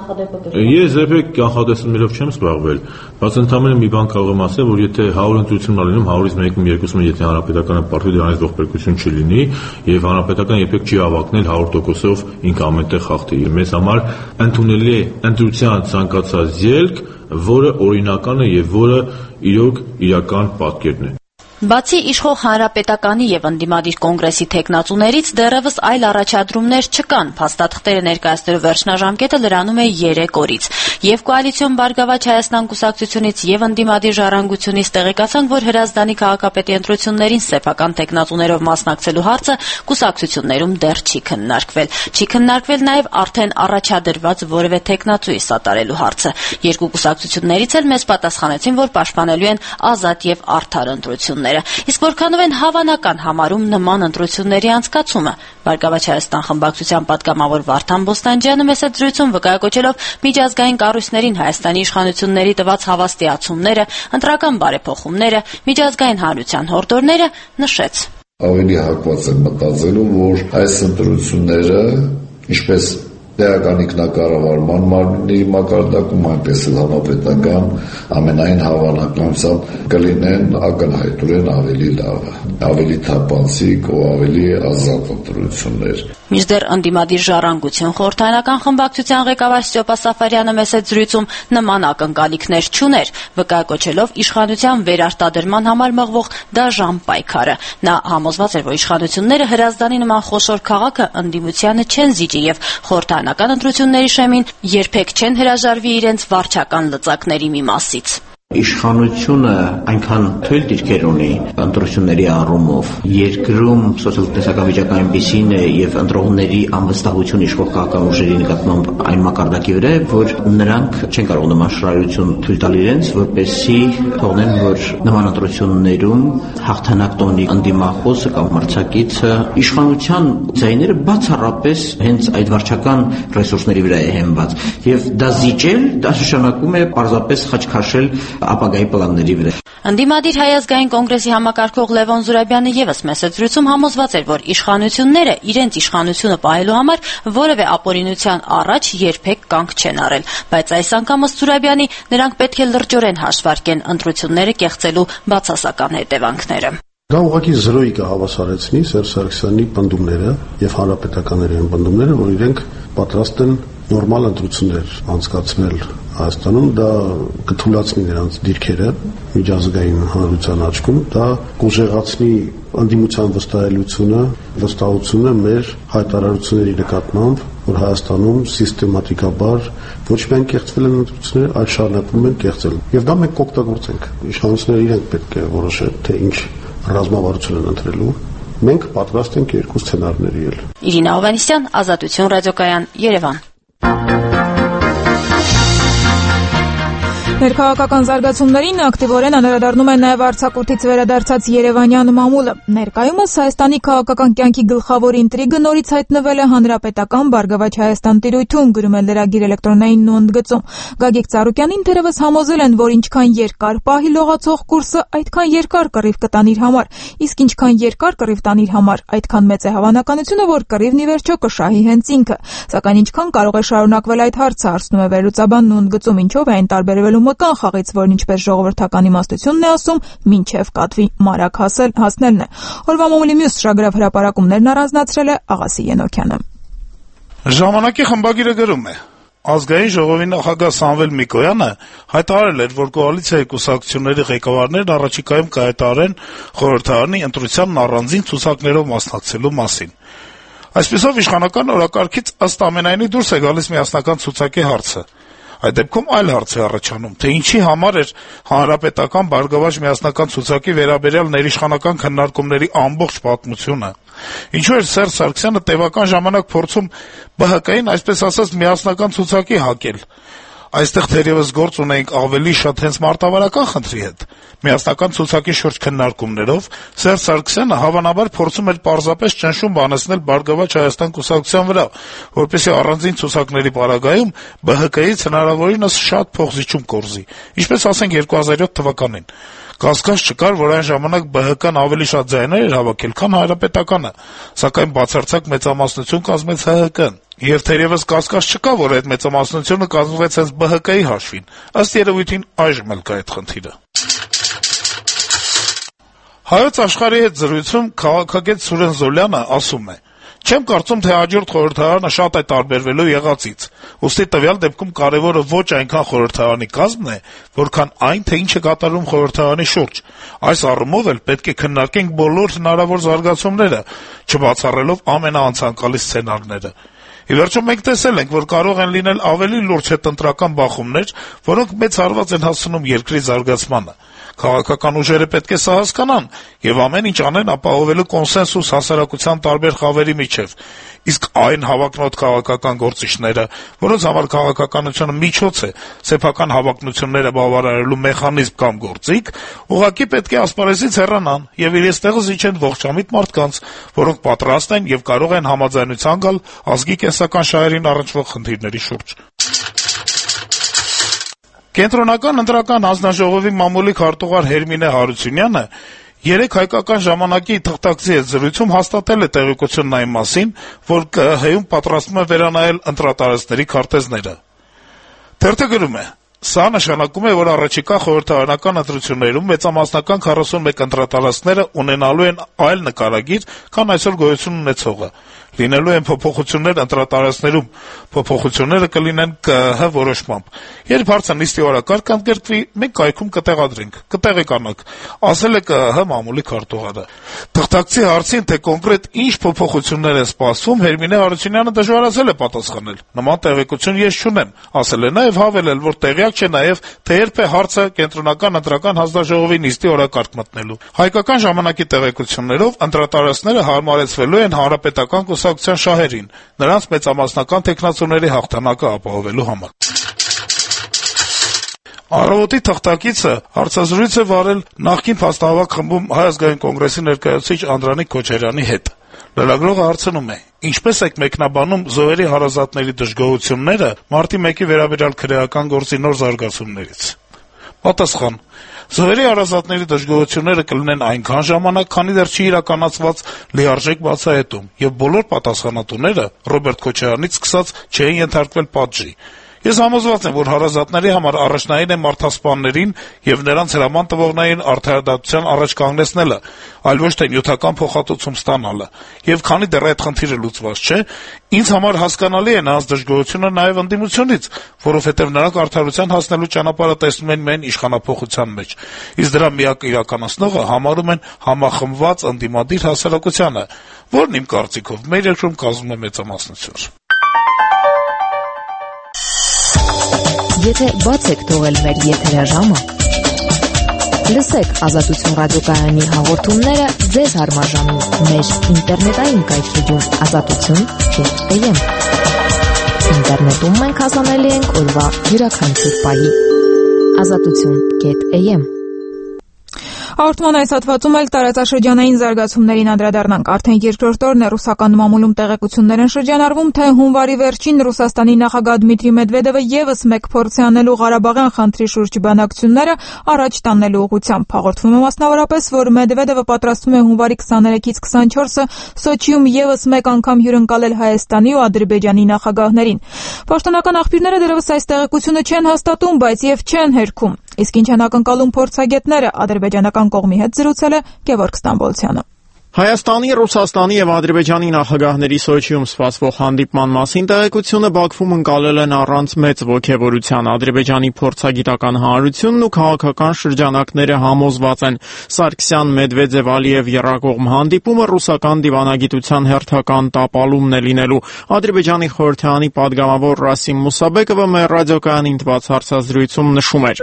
ես երբեք կանխատեսումներով չեմ զբաղվել, բայց ընդհանրապես մի բան կարող եմ ասել, որ եթե 100 ընտրություն լինում, 100-ից 1-ում 2-ում եթե հանրապետականը պարտվի դրանից ողբերգություն չլինի եւ հանրապետական երբեք չի հավակնել 100%-ով ինքը ամենտեղ հաղթի։ Մեզ համար ընդունելի է ընտրության ցանկացած ելք, որը օրինական է եւ որը իրոք իրական պատկերն է։ Բացի իշխող հանրապետականի եւ ընդդիմադիր կոնգրեսի տեխնացուներից դեռևս այլ առաջադրումներ չկան։ Փաստաթղթերը ներկայացնելու վերջնաժամկետը լրանում է 3 օրից։ Եվ կոալիցիոն Բարգավաճ Հայաստան կուսակցությունից եւ ընդդիմադիր ժառանգությունից տեղեկացանք, որ Հրազդանի քաղաքապետի ընտրություններին սեփական տեխնացուներով մասնակցելու հարցը կուսակցություններում դեռ չի քննարկվել։ Չի քննարկվել նաեւ արդեն առաջադրված որևէ տեխնացուի սատարելու հարցը։ Երկու կուսակցություններից էլ մեզ պատասխանեցին, որ պաշտպանելու են ազատ եւ արդար ընտրություններ։ Իսկ որքանով են հավանական համարում նման ընտրությունների անցկացումը։ Բարգավաճ Հայաստան խմբակցության պատգամավոր Վարդան Բոստանջյանը մեծ զրույցում վկայակոչելով միջազգային կառույցներին Հայաստանի իշխանությունների տված հավաստիացումները, ընտրական բարեփոխումները, միջազգային հանրության հորդորները նշեց։ Ավելի հակված եմ մտածելու, որ այս ընտրությունները, ինչպես տեղական ինքնակառավարման մարմինի մակարդակում, այնպես էլ հանրապետական ամենայն հավանականությամբ կլինեն ակնհայտորեն ավելի լավը, ավելի թափանցիկ ու ավելի ազատ ընտրություններ։ Մինչդեռ ընդդիմադիր ժառանգություն խորհրդարանական խմբակցության ղեկավար Ստյոպա Սաֆարյանը մեծ զրույցում նման ակնկալիքներ չուներ, վկայակոչելով իշխանության վերարտադրման համար մղվող դաժան պայքարը։ Նա համոզված էր, որ իշխանությունները Հրազդանի նման խոշոր քաղաքը ընդդիմությանը չեն զիջի եւ խորհրդարանական ընտրությունների շեմին երբեք չեն հրաժարվի իրենց վարչական լծակների մի մասից։ Իշխանությունը այնքան թույլ դիրքեր ունի ընտրությունների առումով, երկրում սոցիալ-տնտեսական վիճակը այնպիսին է եւ ընտրողների անվստահություն իշխող քաղաքական ուժերի նկատմամբ այն մակարդակի վրա է, որ նրանք չեն կարող նման շռայլություն թույլ տալ իրենց, որպեսզի թողնեն, որ նման ընտրություններում հաղթանակ տոնի ընդդիմախոսը կամ մրցակիցը իշխանության ձայները բացառապես հենց այդ վարչական ռեսուրսների վրա է հենված եւ դա զիջել, դա նշանակում է պարզապես խաչքաշել ապագայի պլանների վրա։ Ընդդիմադիր Հայ ազգային կոնգրեսի համակարգող Լևոն Զուրաբյանը եւս մեսեջրույցում համոզված էր, որ իշխանությունները իրենց իշխանությունը պահելու համար որևէ ապօրինության առաջ երբեք կանգ չեն առել, բայց այս անգամ ըստ Զուրաբյանի նրանք պետք է լրջորեն հաշվարկեն ընտրությունները կեղծելու բացասական հետևանքները։ Դա ուղղակի զրոյի կհավասարեցնի Սերժ Սարգսյանի պնդումները եւ հանրապետականների պնդումները, որ իրենք պատրաստ են նորմալ ընտրություններ անցկացնել Հայաստանում, դա կթույլատնի նրանց դիրքերը միջազգային հանրության աչքում, դա կուժեղացնի ընդդիմության վստահությունը մեր հայտարարությունների նկատմամբ, որ Հայաստանում սիստեմատիկաբար ոչ միայն կեղծվել են ընտրությունները, այլ շարունակվում են կեղծել։ Եվ դա մենք կօգտագործենք։ Իշխանությունները իրենք պետք է որոշեն, թե ինչ ռազմավարություն են ընտրելու։ Մենք պատրաստ ենք երկու սցենարների ել։ Իրինա Հովհաննիսյան, Ազատություն ռադիոկայան, Երևան։ Ներքաղաքական զարգացումներին ակտիվորեն անդրադառնում է նաև արձակուրդից վերադարձած Երևանյան մամուլը։ Ներկայումս Հայաստանի քաղաքական կյանքի գլխավոր ինտրիգը նորից հայտնվել է հանրապետական Բարգավաճ Հայաստան տիրույթում, գրում է լրագիր էլեկտրոնային նո ընդգծում։ Գագիկ Ծառուկյանին թերևս համոզել են, որ ինչքան երկար պահի լողացող կուրսը, այդքան երկար կռիվ կտան իր համար, իսկ ինչքան երկար կռիվ տան իր համար, այդքան մեծ է հավանականությունը, որ կռիվն ի վերջո կշահի հենց ինքը։ Սակայն ինչքան կարող է շարունակվել այդ հարցը, հարցնում է վերլուծաբանն ու ընդգծում, ինչով է այն տարբերվելու մկան խաղից, որն ինչպես ժողովրդական իմաստությունն է ասում, մինչև կատվի մարակ հասնելն է։ Օրվա մամուլի մյուս շագրավ հրապարակումներն առանձնացրել է Աղասի Ենոքյանը։ Ժամանակի խմբագիրը գրում է. Ազգային ժողովի նախագահ Սամվել Միկոյանը հայտարարել էր, որ կոալիցիայի կուսակցությունների ղեկավարներն առաջիկայում կհայտարարեն խորհրդարանի ընտրությանն առանձին ցուցակներով մասնակցելու մասին։ Այսպիսով իշխանական օրակարգից ըստ ամենայնի դուրս է գալիս միասնական ցուցակի հարցը։ Այդ դեպքում այլ հարց է առաջանում, թե ինչի համար էր հանրապետական Բարգավաճ միասնական ցուցակի վերաբերյալ ներիշխանական քննարկումների ամբողջ պատմությունը։ Ինչու էր Սերժ Սարգսյանը տևական ժամանակ փորձում ԲՀԿ-ին, այսպես ասած, միասնական ցուցակի հակել։ Այստեղ թերևս գործ ունեինք ավելի շատ հենց մարտավարական խնդրի հետ։ Միասնական ցուցակի շուրջ քննարկումներով Սերժ Սարգսյանը հավանաբար փորձում էր պարզապես ճնշում բանեցնել Բարգավաճ Հայաստան կուսակցության վրա, որպեսզի առանձին ցուցակների պարագայում ԲՀԿ-ից հնարավորինս շատ փոխզիջում կորզի, ինչպես ասենք 2007 թվականին։ Կասկած չկար, որ այն ժամանակ ԲՀԿ-ն ավելի շատ ձայներ էր հավաքել, քան Հանրապետականը, սակայն բացարձակ մեծամասնություն կազմեց ՀՀԿ-ն։ Եվ թերևս կասկած չկա, որ այդ մեծամասնությունը կազմվեց հենց ԲՀԿ-ի հաշվին։ Ըստ երևույթին այժմ էլ կա այդ խնդիրը։ Հայոց աշխարհի հետ զրույցում քաղաքագետ Սուրեն Զոլյանը ասում է. «Չեմ կարծում, թե հաջորդ խորհրդարանը շատ է տարբերվելու եղածից, ուստի տվյալ դեպքում կարևորը ոչ այնքան խորհրդարանի կազմն է, որքան այն, թե ինչ է կատարվում խորհրդարանի շուրջ։ Այս առումով էլ պետք է քննարկենք բոլոր հնարավոր զարգացումները, չբացառելով ամենաանցանկալի սցենարները։ Ի վերջո մենք տեսել ենք, որ կարող են լինել ավելի լուրջ հետընտրական բախումներ, որոնք մեծ հարված են հասցնում երկրի զարգացմանը։ Քաղաքական ուժերը պետք է սա հասկանան եւ ամեն ինչ անեն ապահովելու կոնսենսուս հասարակության տարբեր խավերի միջեւ, իսկ այն հավակնոտ քաղաքական գործիչները, որոնց համար քաղաքականությունը միջոց է, սեփական հավակնությունները բավարարելու մեխանիզմ կամ գործիք, ուղղակի պետք է ասպարեզից հեռանան եւ իրենց տեղը զիջեն ողջամիտ մարդկանց, որոնք պատրաստ են եւ կարող են համաձայնության գալ ազգի կենսական շահերին առնչվող խնդիրների շուրջ»։ Կենտրոնական ընտրական հանձնաժողովի մամուլի քարտուղար Հերմինե Հարությունյանը երեք հայկական ժամանակի թղթակցի հետ զրույցում հաստատել է տեղեկությունն այն մասին, որ ԿԸՀ-ում պատրաստվում է վերանայել ընտրատարածքների քարտեզները։ Թերթը գրում է. «Սա նշանակում է, որ առաջիկա խորհրդարանական ընտրություններում մեծամասնական 41 ընտրատարածքները ունենալու են այլ նկարագիր, քան այսօր գոյություն ունեցողը։ Լինելու են փոփոխություններ ընտրատարածքներում, փոփոխությունները կլինեն ԿԸՀ որոշմամբ։ Երբ հարցը նիստի օրակարգ ընդգրկվի, մենք կայքում կտեղադրենք, կտեղեկանանք», ասել է ԿԸՀ մամուլի քարտուղարը։ Թղթակցի հարցին, թե կոնկրետ ինչ փոփոխություններ են սպասվում, Հերմինե Հարությունյանը դժվարացել է պատասխանել։ Նման տեղեկություն ես չունեմ, ասել է նաև հավելել, որ տեղյակ չէ նաև, թե երբ է հարցը կենտրոնական ընտրական հանձնաժողովի նիստի օրակարգ մտնելու։ Հայկական ժամանակի տեղեկություններով ընտրատարածքները հարմարեցվելու են հանրապետական կուսակցության շահերին, նրանց մեծամասնական թեկնածուների հաղթանակը ապահովելու համար։ Առավոտի թղթակիցը հարցազրույց է վարել նախկին փաստահավաք խմբում Հայ ազգային կոնգրեսի ներկայացուցիչ Անդրանիկ Քոչարյանի հետ։ Լրագրողը հարցնում է. ինչպես եք մեկնաբանում զոհերի հարազատների դժգոհությունները մարտի 1-ի վերաբերյալ քրեական գործի նոր զարգացումներից։ Պատասխան. Զոհերի հարազատների դժգոհությունները կլինեն այնքան ժամանակ, քանի դեռ չի իրականացված լիարժեք բացահայտում, եւ բոլոր պատասխանատուները Ռոբերտ Քոչարյանից սկսած չէին ենթարկվել պատժի։ Ես համոզված եմ, որ հարազատների համար առաջնային է մարդասպաններին եւ նրանց հրաման տվողներին արդարադատության առաջ կանգնեցնելը, այլ ոչ թե նյութական փոխհատուցում ստանալը։ Եվ քանի դեռ այդ խնդիրը լուծված չէ, ինձ համար հասկանալի է նրանց դժգոհությունը նաեւ ընդդիմությունից, որովհետեւ նրանք արդարության հասնելու ճանապարհը տեսնում են միայն իշխանափոխության մեջ, իսկ դրա միակ իրականացնողը համարում են համախմբված ընդդիմադիր հասարակությանը, որն իմ կարծիքով մեր երկրում կազմում է մեծամասնություն։ Եթե բաց եք թողել մեր եթերաժամը, լսեք Ազատություն ռադիոկայանի հաղորդումները ձեզ հարմարժանում մեր ինտերնետային կայքեջում azatutun.am։ Ինտերնետում մենք հասանելի ենք օրվա յուրաքանչյուր պահի azatutun.am։ Հաղորդման այս հատվածում էլ տարածաշրջանային զարգացումներին անդրադառնանք։ Արդեն երկրորդ օրն է ռուսական մամուլում տեղեկություններ են շրջանառվում, թե հունվարի վերջին Ռուսաստանի նախագահ Դմիտրի Մեդվեդևը եւս մեկ փորձ է անելու Ղարաբաղյան խնդրի շուրջ բանակցությունները առաջ տանելու ուղղությամբ։ Հաղորդվում է մասնավորապես, որ Մեդվեդևը պատրաստվում է հունվարի 23-ից 24-ը Սոչիում եւս մեկ անգամ հյուրընկալել Հայաստանի ու Ադրբեջանի նախագահներին։ Պաշտոնական աղբյուրները դեռևս այս տեղեկությունը չեն հաստատում, բայց եւ չեն հերքում։ Իսկ ինչ են ակնկալում փորձագետները, ադրբեջանական կողմի հետ զրուցել է Գևորգ Ստամբոլցյանը։ Հայաստանի, Ռուսաստանի եւ Ադրբեջանի նախագահների Սոչիում սպասվող հանդիպման մասին տեղեկությունը Բաքվում ընկալել են առանց մեծ ոգևորության։ Ադրբեջանի փորձագիտական հանրությունն ու քաղաքական շրջանակները համոզված են, Սարգսյան, Մեդվեդև, Ալիև եռակողմ հանդիպումը ռուսական դիվանագիտության հերթական տապալումն է լինելու։ Ադրբեջանի խորհրդարանի падգամավոր Ռասիմ Մուսաբեկովը մեր ռադիոկայանին տված հարցազրույցում նշում էր.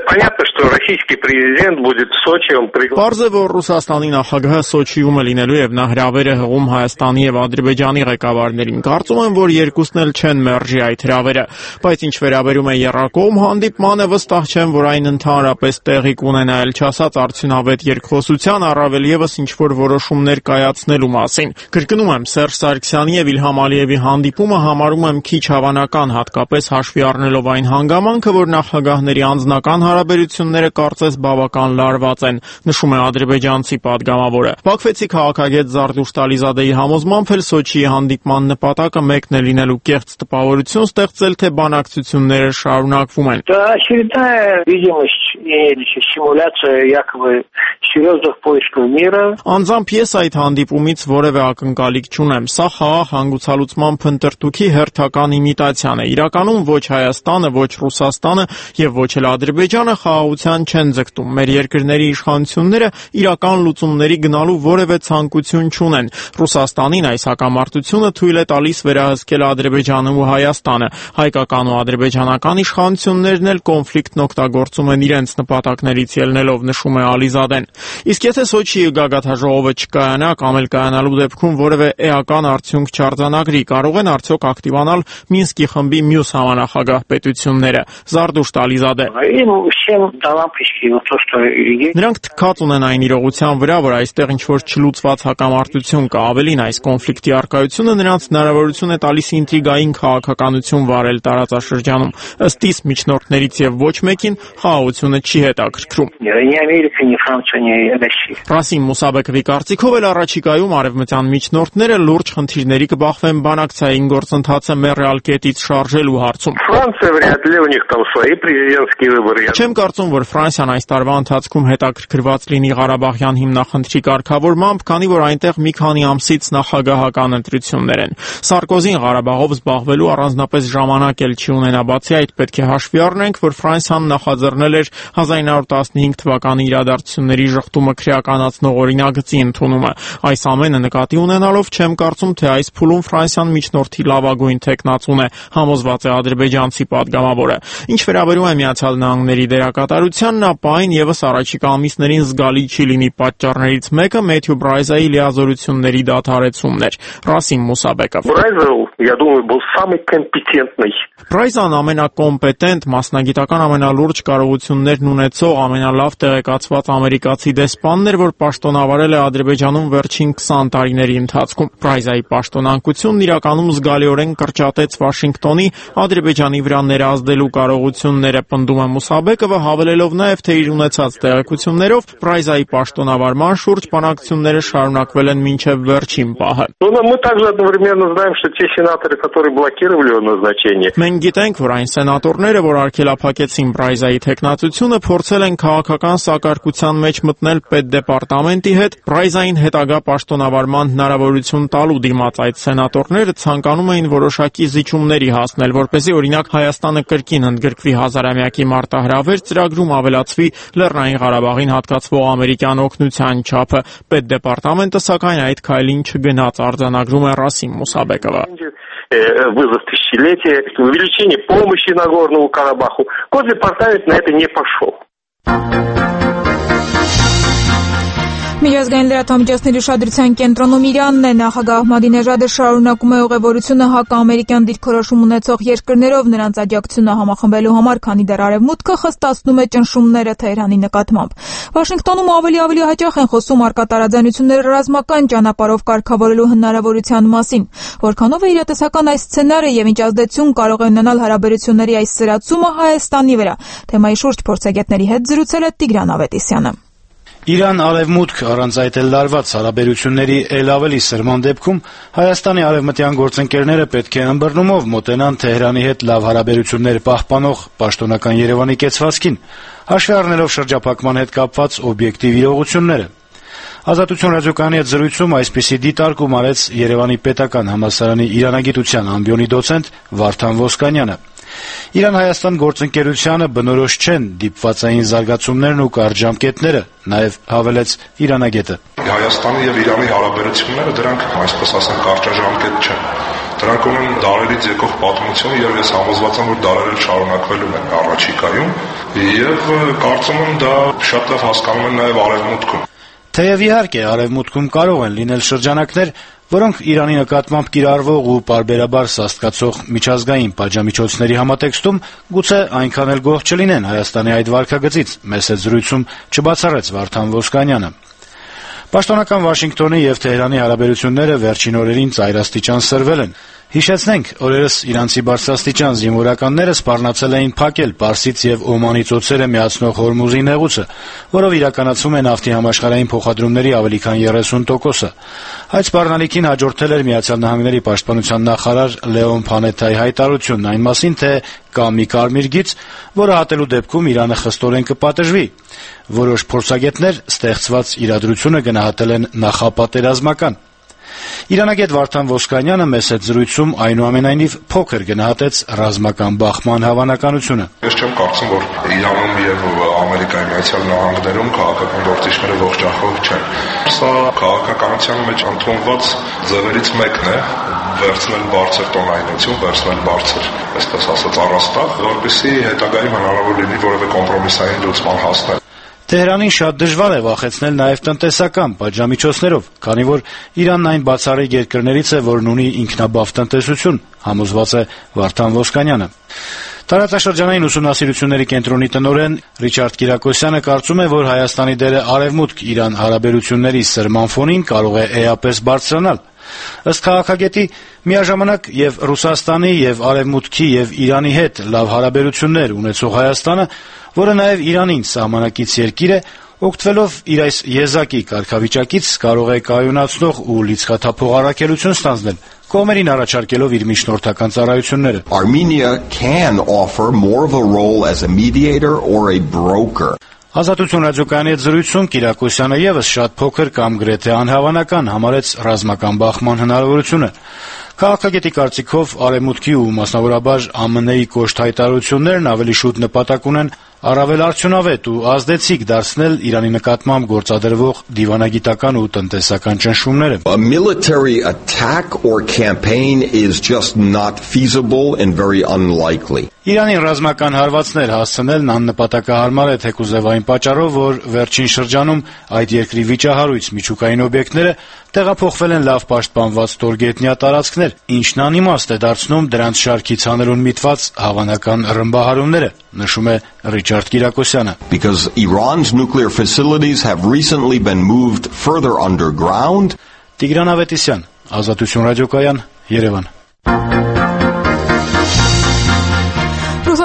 Պարզ է, որ Ռուսաստանի նախագահը Սոչիում է լինելու եւ նա հրավեր է հղում Հայաստանի եւ Ադրբեջանի ղեկավարներին։ Կարծում եմ, որ երկուսն էլ չեն մերժի այդ հրավերը, բայց ինչ վերաբերում է եռակողմ հանդիպմանը, վստահ չեմ, որ այն ընդհանրապես տեղի կունենա, ել չասած արդյունավետ երկխոսության, առավել եւս ինչ-որ որոշումներ կայացնելու մասին։ Կրկնում եմ, Սերժ Սարգսյանի եւ Իլհամ Ալիևի հանդիպումը համարում եմ քիչ հավանական, հատկապես հաշվի առնելով այն հանգամանքը, որ նախագահների անձնական հարաբերությունները կարծես բավական լարված են, նշում է ադրբեջանցի падգամավորը։ Բաքվեցի քաղաքագետ Զարդուշտ Ալիզադեի համոզմամբ էլ Սոչիի հանդիպման նպատակը մեկն է լինելու կեղծ տպավորություն ստեղծել, թե բանակցությունները շարունակվում են։ Անձամբ ես այդ հանդիպումից որևէ ակնկալիք չունեմ։ Սա խաղաղ հանգուցալուծման փնտրտուքի հերթական իմիտացիան է։ Իրականում ոչ Հայաստանը, ոչ Ռուսաստանը եւ ոչ էլ Ադրբեջանը խաղաղության չեն ձգտում։ Մեր երկրների իշխանությունները իրական լուծումների գնալու որևէ ցանկություն չունեն։ Ռուսաստանին այս հակամարտությունը թույլ է տալիս վերահսկել Ադրբեջանը ու Հայաստանը։ Հայկական ու ադրբեջանական իշխանություններն էլ կոնֆլիկտն օգտագործում են իրենց նպատակներից ելնելով, նշում է Ալիզադեն։ Իսկ եթե Սոչիի գագաթաժողովը չկայանա կամ էլ կայանալու դեպքում որևէ էական արդյունք չարձանագրի, կարող են արդյոք ակտիվանալ Մինսկի խմբի մյուս համանախագահ պետությունները։ Զարդուշտ Ալիզադե. Նրանք թքած ունեն այն իրողության վրա, որ այստեղ ինչ-որ չլուծված հակամարտություն կա, ավելին այս կոնֆլիկտի առկայությունը նրանց հնարավորություն է տալիս ինտրիգային քաղաքականություն վարել տարածաշրջանում։ Ըստ իս միջնորդներից եւ ոչ մեկին խաղաղությունը չի հետաքրքրում։ Ռասիմ Մուսաբեկովի կարծիքով էլ առաջիկայում արևմտյան միջնորդները լուրջ խնդիրների կբախվեն բանակցային գործընթացը մեռյալ կետից շարժելու հարցում։ Չեմ կարծում, որ Ֆրանսիան այս տարվա ընթացքում հետաքրքրված լինի Ղարաբաղյան հիմնախնդրի կարգավորմամբ, քանի որ այնտեղ մի քանի ամսից նախագահական ընտրություններ են։ Սարկոզին Ղարաբաղով զբաղվելու առանձնապես ժամանակ էլ չի ունենա, բացի այդ պետք է հաշվի առնենք, որ Ֆրանսիան նախաձեռնել էր 1915 թվականի իրադարձությունների շղթումը քրեականացնող օրինագծի ընդունումը։ Այս ամենը նկատի ունենալով չեմ կարծում, թե այս փուլում Ֆրանսիան միջնորդի լավագույն թեկնածուն է, համոզված է ադրբեջանցի падգամավորը։ Ինչ վերաբերում է Միացյալ Նահանգների դերակատարությանն, ապա այն եւս առաջիկա ամիսներին զգալի չի լինի։ Պատճառներից մեկը Մեթյու Բրայզայի լիազորությունների դադարեցումն էր։ Ռասիմ Մուսաբեկով. Բրայզան ամենակոմպետենտ, մասնագիտական ամենալուրջ կարողություններն ունեցող, ամենալավ տեղեկացված ամերիկացի դեսպանն էր, որ պաշտոնավարել է Ադրբեջանում վերջին 20 տարիների ընթացքում։ Բրայզայի պաշտոնանկությունն իրականում զգալիորեն կրճատեց Վաշինգտոնի Ադրբեջանի վրա ներազդելու կարողությունները, պնդում է Մուսաբեկովը, հավելելով, հավելելով նաև, թե իր ունեցած տեղեկություններով Պրայզայի պաշտոնավարման շուրջ բանակցությունները շարունակվել են մինչև վերջին պահը։ Մենք գիտենք, որ այն սենատորները, որ արգելափակեցին Պրայզայի թեկնածությունը, փորձել են քաղաքական սակարկության մեջ մտնել պետդեպարտամենտի հետ, Պրայզային հետագա պաշտոնավարման հնարավորություն տալու դիմաց այդ սենատորները ցանկանում էին որոշակի զիջումների հասնել, որպեսզի օրինակ Հայաստանը կրկին ընդգրկվի հազարամյակի մարտահրավեր ծրագրում ավելացվի Լեռնային Ղարաբաղին հատկացվող ամերիկյան օգնության չափը։ Պետդեպարտամենտը սակայն այդ քայլին չգնաց, արձանագրում է Ռասիմ Մուսաբեկովը։ Вызов тысячелетия, увеличение помощи Нагорному Карабаху. Госдепартамент на это не пошел. Միջազգային լրատվամիջոցների ուշադրության կենտրոնում Իրանն է։ Նախագահ Ահմադինեժադը շարունակում է ուղևորությունը հակաամերիկյան դիրքորոշում ունեցող երկրներով նրանց աջակցությունը համախմբելու համար, քանի դեռ Արևմուտքը խստացնում է ճնշումները Թեհրանի նկատմամբ։ Վաշինգտոնում ավելի հաճախ են խոսում առկա տարաձայնությունները ռազմական ճանապարհով կարգավորելու հնարավորության մասին։ Որքանով է իրատեսական այս սցենարը եւ ինչ ազդեցություն կարող է ունենալ հարաբերությունների այս սրացումը Հայաստանի վրա։ Թեմայի շուրջ փորձագետների հետ զրուցել է Տիգրան Ավետիսյանը։ Իրան-Արևմուտք առանց այդ էլ լարված հարաբերությունների էլ ավելի սրման դեպքում Հայաստանի արևմտյան գործընկերները պետք է ըմբռնումով մոտենան Թեհրանի հետ լավ հարաբերություններ պահպանող պաշտոնական Երևանի կեցվածքին, հաշվի առնելով շրջափակման հետ կապված օբյեկտիվ իրողությունները։ Ազատություն ռադիոկայանի հետ զրույցում այսպիսի դիտարկում արեց Երևանի պետական համալսարանի իրանագիտության ամբիոնի դոցենտ Վարդան Ոսկանյանը։ Իրան-Հայաստան գործընկերությանը բնորոշ չեն դիպվածային զարգացումներն ու կարճ ժամկետները, նաև հավելեց իրանագետը։ Հայաստանի եւ Իրանի հարաբերությունները դրանք, այսպես ասեմ, կարճաժամկետ չեն։ Դրանք ունեն դարերից եկող պատմություն եւ ես համոզված եմ, որ դարերել շարունակվելու են առաջիկայում եւ կարծում եմ դա շատ լավ հասկանում են նաև Արևմուտքում։ Թեև իհարկե Արևմուտքում կարող են լինել շրջանակներ, որոնք Իրանի նկատմամբ կիրառվող ու պարբերաբար սաստկացող միջազգային պատժամիջոցների համատեքստում գուցե այնքան էլ գոհ չլինեն Հայաստանի այդ վարքագծից, մեծ զրույցում չբացառեց Վարդան Ոսկանյանը։ Պաշտոնական Վաշինգտոնի եւ Թեհրանի հարաբերությունները վերջին օրերին ծայրաստիճան սրվել են։ Հիշեցնենք, օրերս իրանցի բարձրաստիճան զինվորականները սպառնացել էին փակել Պարսից եւ Օմանի ծոցերը միացնող Հորմուզի նեղուցը, որով իրականացում է նավթի համաշխարհային փոխադրումների ավելի քան 30%-ը։ Այդ սպառնալիքին հաջորդել էր Միացյալ Նահանգների պաշտպանության նախարար Լեոն Փանեթայի հայտարարությունն այն մասին, թե կա մի կարմիր գիծ, որը հատելու դեպքում Իրանը խստորեն կպատժվի։ Որոշ փորձագետներ ստեղծված իրադրությունը գնահատել են նախապատերազմական։ Իրանագետ Վարդան Ոսկանյանը մեծ զրույցում այնուամենայնիվ փոքր գնահատեց ռազմական բախման հավանականությունը։ Ես չեմ կարծում, որ Իրանում եւ Ամերիկայի Միացյալ Նահանգներում քաղաքական գործիչները ողջախոհ չեն։ Սա քաղաքականության մեջ ընդունված ձևերից մեկն է, վերցնել բարձր տոնայնություն, վերցնել բարձր, այսպես ասած, առաստաղ, որպեսզի հետագայում հնարավոր լինի որևէ կոմպրոմիսային լուծման հասնել։ Թեհրանին շատ դժվար է վախեցնել նաև տնտեսական պատժամիջոցներով, քանի որ Իրանն այն բացառիկ երկրներից է, որն ունի ինքնաբավ տնտեսություն, համոզված է Վարդան Ոսկանյանը։ Տարածաշրջանային ուսումնասիրությունների կենտրոնի տնօրեն Ռիչարդ Կիրակոսյանը կարծում է, որ Հայաստանի դերը Արևմուտք-Իրան հարաբերությունների սրման ֆոնին կարող է էապես բարձրանալ։ Ըստ քաղաքագետի, միաժամանակ եւ Ռուսաստանի, եւ Արևմուտքի, եւ Իրանի հետ լավ հարաբերություններ ունեցող Հայաստանը, որը նաև Իրանին սահմանակից երկիր է, օգտվելով իր այս եզակի կարգավիճակից կարող է կայունացնող ու լիցքաթափող առաքելություն ստանձնել, կողմերին առաջարկելով իր միջնորդական ծառայությունները։ Armenia can offer more of a role as a mediator or a broker. Ազատություն ռադիոկայանի հետ զրույցում Կիրակոսյանը եւս շատ փոքր կամ գրեթե անհավանական համարեց ռազմական բախման հնարավորությունը։ Քաղաքագետի կարծիքով Արևմուտքի ու մասնավորաբար ԱՄՆ-ի կոշտ հայտարարություններն ավելի շուտ նպատակ ունեն առավել արդյունավետ ու ազդեցիկ դարձնել Իրանի նկատմամբ գործադրվող դիվանագիտական ու տնտեսական ճնշումները։ A military attack or campaign is just not feasible and very unlikely. Իրանին ռազմական հարվածներ հասցնելն աննպատակահարմար է թեկուզև այն պատճառով, որ վերջին շրջանում այդ երկրի վիճահարույց միջուկային օբյեկտները տեղափոխվել են լավ պաշտպանված ստորգետնյա տարածքներ, ինչն անիմաստ է դարձնում դրանց շարքից հանելուն միտված հավանական ռմբահարումները, նշում է Ռիչարդ Կիրակոսյանը. Because Iran's nuclear facilities have recently been moved further underground. Տիգրան Ավետիսյան, Ազատություն ռադիոկայան, Երևան։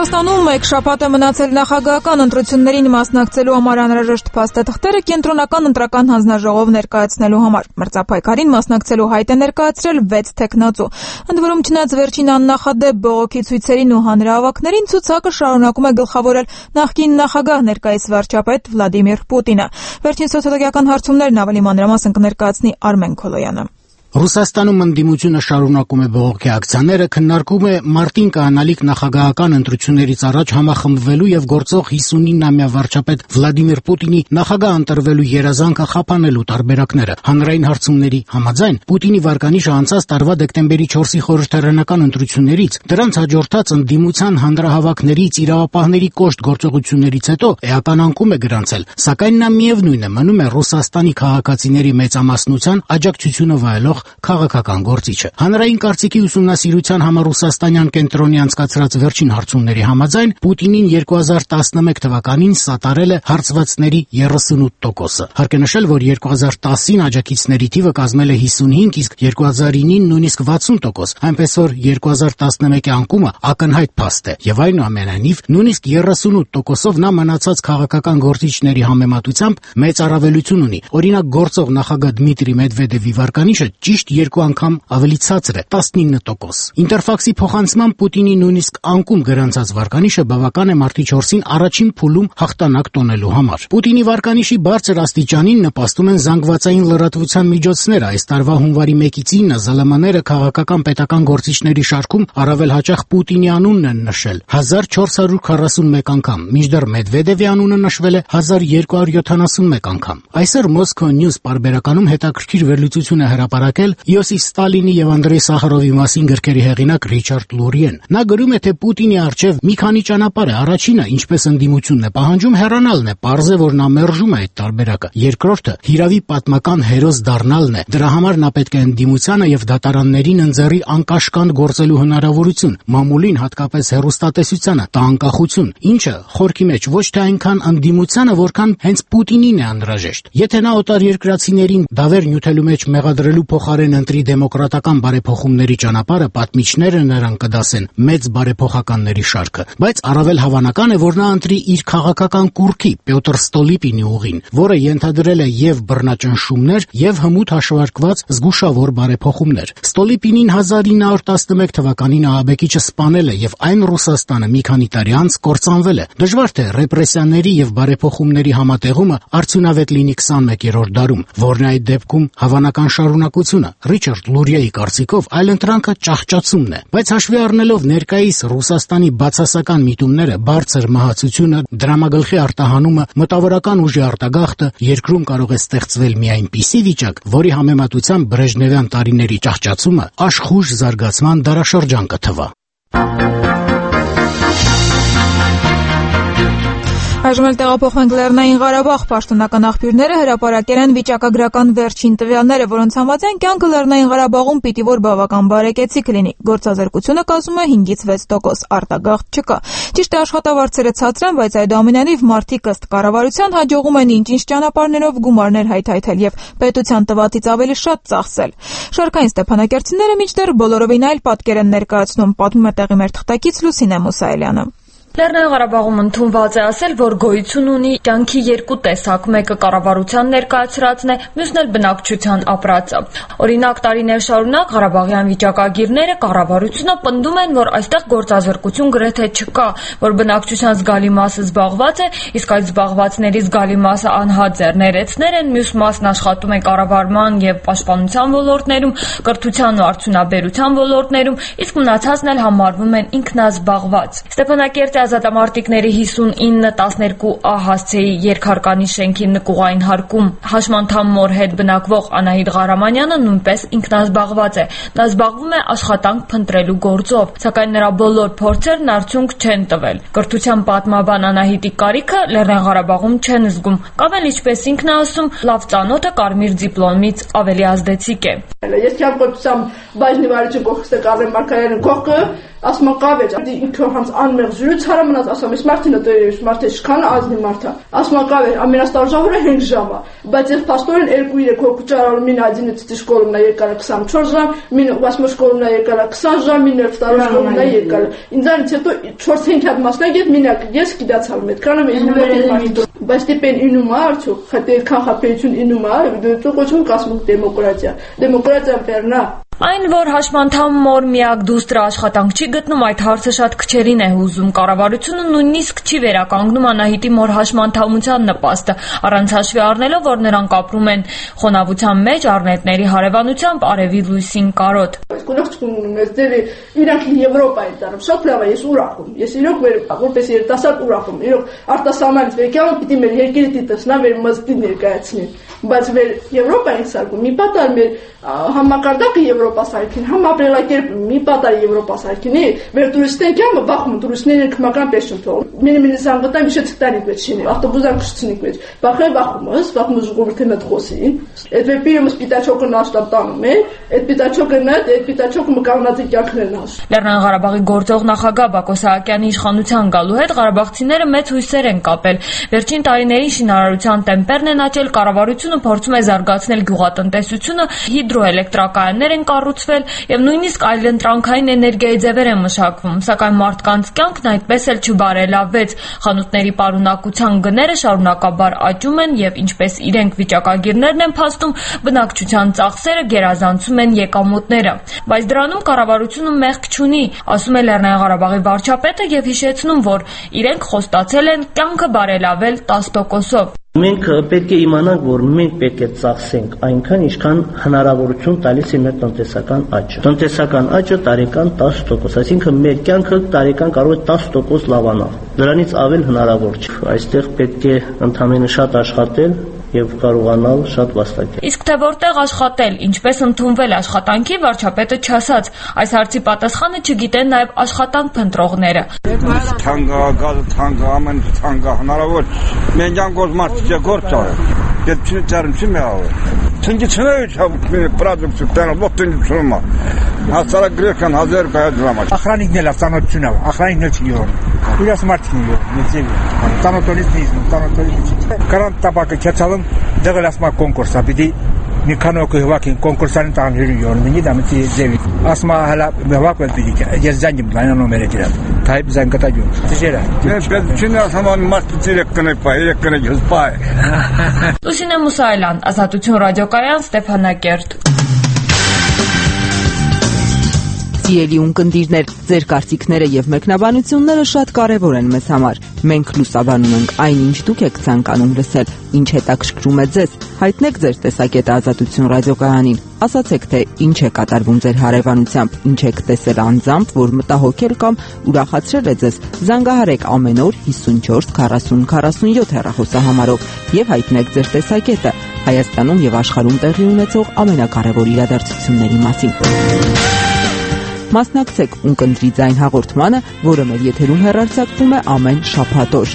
Ռուսաստանում մեկ շաբաթ է մնացել նախագահական ընտրություններին մասնակցելու համար անհրաժեշտ փաստաթղթերը կենտրոնական ընտրական հանձնաժողով ներկայացնելու համար։ Մրցափայքարին մասնակցելու հայտ է ներկայացրել 6 տեխնացու։ Ընդ որում չնայած վերջին աննախադեպ բողոքի ցույցերին ու հանրահավաքներին, ցուցակը շարունակում է գլխավորել նախկին նախագահ ներկայիս վարչապետ Վլադիմիր Պուտինը։ Վերջին սոցիալական հարցումներն ավելի մանրամասն կներկայացնի Արմեն Քոլոյանը։ Ռուսաստանում ընդդիմությունը շարունակում է բողոքի ակցիաները, քննարկում է մարտին կանալիք նախագահական ընտրություններից առաջ համախմբվելու եւ գործող 59-ամյա վարչապետ Վլադիմիր Պուտինի նախագահ ընտրվելու երազանքը խափանելու տարբերակները։ Հանրային հարցումների համաձայն Պուտինի վարկանիշը անցած տարվա դեկտեմբերի 4-ի խորհրդարանական ընտրություններից, դրանց հաջորդած ընդդիմության հանրահավաքներից, իրավապահների կոշտ գործողություններից հետո էական անկում է գրանցել, սակայն նա միևնույն է մնում է Ռուսաստանի քաղաքացիների մեծամասնության աջակցությունը վայելող քաղաքական գործիչը։ Հանրային կարծիքի ուսումնասիրության համար Ռուսաստանյան կենտրոնի անցկացրած վերջին հարցումների համաձայն Պուտինին 2011 թվականին սատարել է հարցվածների 38%-ը։ Հարկ է նշել, որ 2010-ին աջակիցների թիվը կազմել է 55, իսկ 2009-ին նույնիսկ 60%, այնպես որ 2011-ի անկումը ակնհայտ փաստ է, եւ այնուամենայնիվ նույնիսկ 38%-ով նա մնացած քաղաքական գործիչների համեմատությամբ մեծ առավելություն ունի։ Օրինակ, գործող նախագահ Դմիտրի Մեդվեդևի վարկանիշը ճիշտ 2 անգամ ավելի ցածր է՝ 19%։ Ինտերֆաքսի փոխանցմամբ Պուտինի նույնիսկ անկում գրանցած վարկանիշը բավական է մարտի 4-ին առաջին փուլում հաղթանակ տոնելու համար։ Պուտինի վարկանիշի բարձր աստիճանին նպաստում են զանգվածային լրատվության միջոցները։ Այս տարվա հունվարի 1-ից 9 ԶԼՄ-ները քաղաքական պետական գործիչների շարքում առավել հաճախ Պուտինի անունն են նշել 1441 անգամ, մինչդեռ Մեդվեդևի անունը նշվել է 1271 անգամ։ Այսօր Moscow News պարբերականում հետաքրքիր վերլուծություն է հրապարակել Յոսիֆ Ստալինի եւ Անդրեյ Սախարովի մասին գրքերի հեղինակ Ռիչարդ Լուրիեն։ Նա գրում է, թե Պուտինի առջև մի քանի ճանապարհ է։ Առաջինը, ինչպես ընդդիմությունն է պահանջում, հեռանալն է, պարզ է, որ նա մերժում է այդ տարբերակը։ Երկրորդը, հիրավի պատմական հերոս դառնալն է։ Դրա համար նա պետք է ընդդիմությանը եւ դատարաններին ընձեռի անկաշկանդ գործելու հնարավորություն, մամուլին, հատկապես հեռուստատեսությանը, տա անկախություն, ինչը խորքի մեջ ոչ թե այնքան ընդդիմությանը, որքան հենց Պուտինին է անհրաժեշտ։ Եթե նա օտարերկրացիներին դավեր նյութելու մեջ մեղադրելու փոխարեն ընտրի դեմոկրատական բարեփոխումների ճանապարհը, պատմիչները նրան կդասեն մեծ բարեփոխականների շարքը, բայց առավել հավանական է, որ նա ընտրի իր քաղաքական կուռքի Պյոտր Ստոլիպինի ուղին, որը ենթադրել է եւ բռնաճնշումներ եւ հմուտ հաշվարկված զգուշավոր բարեփոխումներ։ Ստոլիպինին 1911 թվականին ահաբեկիչը սպանել է եւ այն Ռուսաստանը մի քանի տարի անց կործանվել է։ Դժվար թե ռեպրեսիաների եւ բարեփոխումների համատեղումը արդյունավետ լինի 21-րդ դարում, որն այդ դեպքում հավանական շարունակությունը։ Ռիչարդ Լուրիայի կարծիքով այլընտրանքը ճահճացումն է, բայց հաշվի առնելով ներկայիս Ռուսաստանի բացասական միտումները, բարձր մահացությունը, դրամագլխի արտահանումը, մտավորական ուժի արտագաղթը, երկրում կարող է ստեղծվել մի այնպիսի վիճակ, որի համեմատությամբ բրեժնևյան տարիների ճահճացումը աշխույժ զարգացման դարաշրջան կթվա։ Այժմ էլ տեղափոխվենք Լեռնային Ղարաբաղ։ Պաշտոնական աղբյուրները հրապարակել են վիճակագրական վերջին տվյալները, որոնց համաձայն կյանքը Լեռնային Ղարաբաղում պիտի որ բավական բարեկեցիկ լինի։ Գործազրկությունը կազմում է 5-ից 6%, արտագաղթ չկա։ Ճիշտ է, աշխատավարձերը ցածր են, բայց այդուամենայնիվ մարդիկ ըստ կառավարության հաջողում են ինչ-ինչ ճանապարհներով գումարներ հայթայթել եւ պետության տվածից ավելի շատ ծախսել։ Շարքային Ստեփանակերտցիները մինչդեռ բոլորովին այլ պատկեր են ներկայացնում, պատմում է տեղի մեր թղթակից Լուսինե Մուսայելյանը։ Լեռնային Ղարաբաղում ընդունված է ասել, որ գոյություն ունի կյանքի երկու տեսակ, մեկը կառավարության ներկայացրածն է, մյուսն էլ բնակչության ապրածը։ Օրինակ, տարիներ շարունակ Ղարաբաղյան վիճակագիրները կառավարությունը պնդում են, որ այստեղ գործազրկություն գրեթե չկա, որ բնակչության զգալի մասը զբաղված է, իսկ այդ զբաղվածների զգալի մասը անհատ ձեռներեցներ են, մյուս մասն աշխատում է կառավարման եւ պաշտպանության ոլորտներում, կրթության ու արդյունաբերության ոլորտներում, իսկ մնացածն էլ համարվում են ինքնազբաղված։ Ստեփանակերտի ազատամարտիկների 59-12A հասցեի երկհարկանի շենքի նկուղային հարկում հաշմանդամ մոր հետ բնակվող Անահիտ Ղարամանյանը նույնպես ինքնազբաղված է։ Նա զբաղվում է աշխատանք փնտրելու գործով, սակայն նրա բոլոր փորձերն արդյունք չեն տվել։ Կրթության պատմաբան Անահիտի կարիքը Լեռնային Ղարաբաղում չեն զգում, կամ էլ ինչպես ինքն է ասում, լավ ծանոթը կարմիր դիպլոմից ավելի ազդեցիկ է։ Ես չափ բաժնի վարիչը գողստը Կարեն Մարկարյանը գողը ասում կավեջ ինքը հենց անմեղ զրույց Չարամնաց ասում, ես մարդինը դերես, մարդը շքան ազնի մարդա։ Ասում ակավեր, ամենաստարժավորը 5 ժամ է, բայց ես փաստորեն 2-3 հոգու ճարարում մին один շկոլումնա եկալը 24 ժամ, մին 8 շկոլումնա եկալը 20 ժամ, մին 2 շկոլումնա եկալը։ Ինձանից հետո 4-5 հատ մասնագետ մինակ ես գիտացալ մեդքանը իննումերին բայց դեպեն ինումա արդյոք, խտե քաղաքապետություն ինումա, դու կոչում կասմուկ դեմոկրատիա։ Դեմոկրատիան բեռնա Այն, որ հաշմանդամ մոր միակ դուստրը աշխատանք չի գտնում, այդ հարցը շատ քչերին է հուզում։ Կառավարությունը նույնիսկ չի վերականգնում Անահիտի մոր հաշմանդամության նպաստը, առանց հաշվի առնելով, որ նրանք ապրում են խոնավության մեջ, առնետների հարևանությամբ, արևի լույսին կարոտ։ Իրանք Եվրոպա են տանում, շատ լավ է, ես ուրախ եմ։ Ես իրոք որպես երիտասարդ ուրախ եմ։ Իրոք արտասահմանից վերկյալը պիտի մեր երկիրը տեսնա, մեր մզկի ներկայացնի։ Բայց մեր Եվրոպա են սարքում, մի պատար մեր համակարգը Եվրոպա սարքին, համ ապրելակերպը մի պատար Եվրոպա սարքինի, մեր տուրիստեն կյամը բախում, տուրիստները քմական պես չն թողում։ Մինը զանգոտան վիշը ցտանի պես չինի, ավտոբուզան կշցնիկ պես։ Բախում ժողովրդի մոտ խոսին։ Այդ վեպիրը մսպիտաչոկը նաշտապտանում է, այդ պիտաչոկը մկաղնածի կյանքներն ասում։ Լեռնային Ղարաբաղի գործող նախագահ Բակո Սահակյանի իշխանության գալու հետ ղարաբաղցիները մեծ հույսեր են կապել։ Վերջին տարիներին շինարարության տեմպերն են աճել, կառավարությունը փորձում է զարգացնել գյուղատնտեսությունը, հիդրոէլեկտրակայաններ են կառուցվել եւ նույնիսկ այլընտրանքային էներգիայի ձևեր են մշակվում, սակայն մարդկանց կյանքն այդպես էլ չբարելավվեց։ Խանութների պարունակության գները շարունակաբար աճում են եւ ինչպես իրենք վիճակագիրներն են փաստում, բնակչության ծախսերը գերազանցում են եկամուտները։ Բայց դրանում կառավարությունը մեղք չունի, ասում է Լեռնային Ղարաբաղի վարչապետը եւ հիշեցնում, որ իրենք խոստացել են կյանքը բարելավել 10%-ով։ Մենք պետք է իմանանք, որ մենք պետք է ծախսենք այնքան, ինչքան հնարավորություն տալիս է մեր տնտեսական աճը։ Տնտեսական աճը տարեկան 10%, այսինքն մեր կյանքը տարեկան կարող է 10% լավանալ։ Դրանից ավել հնարավոր չէ։ Այստեղ պետք է ընդհանրապես շատ աշխատել եւ կարողանալ շատ վաստակել։ Իսկ թե որտեղ աշխատել, ինչպես ընդունվել աշխատանքի, վարչապետը չասաց։ Այս հարցի պատասխանը չգիտեն նաեւ աշխատանք փնտրողները։ Թանկա, գազը թանկա, ամեն թանկա հնարավոր։ Մենք անկոս մարդիկ գործ արել։ Դե չնչարım չի մեղավոր։ Çünkü çınır продукцию тяну, вот ты не чума. Hasara Grekan Hazar Bayadrama. Охранник не лафтанот чунав, охранник не чуyor. Uya smart niyor, ne seviyor. Tanotolizm, tanotolizm. Karan tabaka keçalım, dağılasma konkursa bidi. Nikano kuhvakin konkursanın tanrıyor. Meni de mi zevi. Asma hala mevak ve bidi. Yazanım bana numarayla. Tayyip zangata diyor. Teşekkür ederim. Ben Çin'e zaman martı rekkanı pay, rekkanı yüz pay. Լուսինե Մուսայելյան, Ազատություն ռադիոկայան, Ստեփանակերտ։ Սիրելի ունկնդիրներ, ձեր կարծիքները եւ մեկնաբանությունները շատ կարեւոր են մեզ համար։ Մենք լուսաբանում ենք այն, ինչ դուք եք ցանկանում լսել, ինչ հետաքրքրում է ձեզ։ Հայտնեք ձեր տեսակետը Ազատություն ռադիոկայանին։ Ասացեք, թե ինչ է կատարվում ձեր հարևանությամբ, ինչ եք տեսել անձամբ, որ մտահոգել կամ ուրախացրել է ձեզ։ Զանգահարեք ամեն օր 54 40 47 հեռախոսահամարով եւ հայտնեք ձեր տեսակետը Հայաստանում եւ աշխարհում տեղի ունեցող ամենակարևոր իրադարձությունների մասին։ Մասնակցեք ունկնդրի ձայն հաղորդմանը, որը մեր եթերում հեռարձակվում է ամեն շաբաթ օր։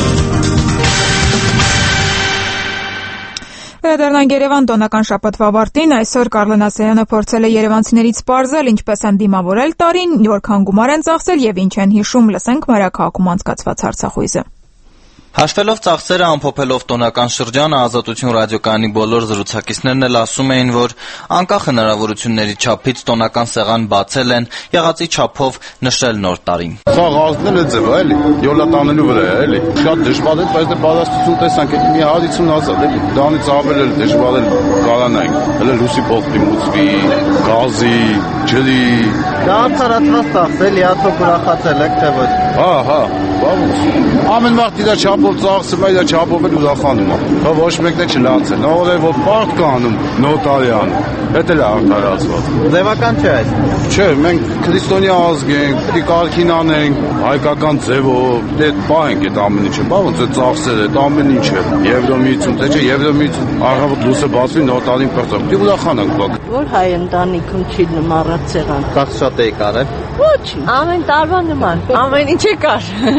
Վերադառնանք Երևան տոնական շաբաթվա ավարտին, այսօր Կարլեն Ասայանը փորձել է երևանցիներից պարզել, ինչպես են դիմավորել տարին, որքան գումար են ծախսել եւ ինչ են հիշում, լսենք մայրաքաղաքում անցկացված հարցախույզը։ Հաշվելով ծախսերը, ամփոփելով տոնական շրջանը, Ազատություն ռադիոկայանի բոլոր զրուցակիցներն էլ ասում էին, որ անկախ հնարավորությունների չափից տոնական սեղան բացել են, եղածի չափով նշել նոր տարին։ Սա գազնել է ձև, էլի, յոլատանելու վրա է, էլի։ Շատ դժվար է, բայց դե պատասխանատվություն տեսանք, էլի մի 150,000, էլի։ Դրանից ավել էլ դժվար է կարանանք։ Հələ լուսի փոխտի մուծվի, գազի, ջրի։ Դա արդարացված ծախսել, իհարկե ուրախացել եք, թե ոչ։ Հա, բավուց։ Ամեն մարդ իր չափով ծախսում է, իր չափով էլ ուրախանում է։ Հա ոչ մեկն է չլանցել։ Նոր է որ պարտ կանում, նոտարի անում։ Դա էլ է արդարացված։ Ձևական չէ այս։ Չէ, մենք քրիստոնյա ազգ ենք, պիտի կարգին անենք, հայկական ձևով, դե պահենք այդ ամեն ինչը։ Բա ոնց է ծախսերը, այդ ամեն ինչը։ Եվրոմիություն, թե չէ, Եվրոմիություն առավոտ լույսը բացվի նոտարին պրծող։ Պիտի ուրախանանք բակ։ Որ հայ ընտանիքում չի նմարած սեղան։ Ծախս շատ է կարել։ Ոչ, ամեն տարվա նման, ամեն ինչ է կար։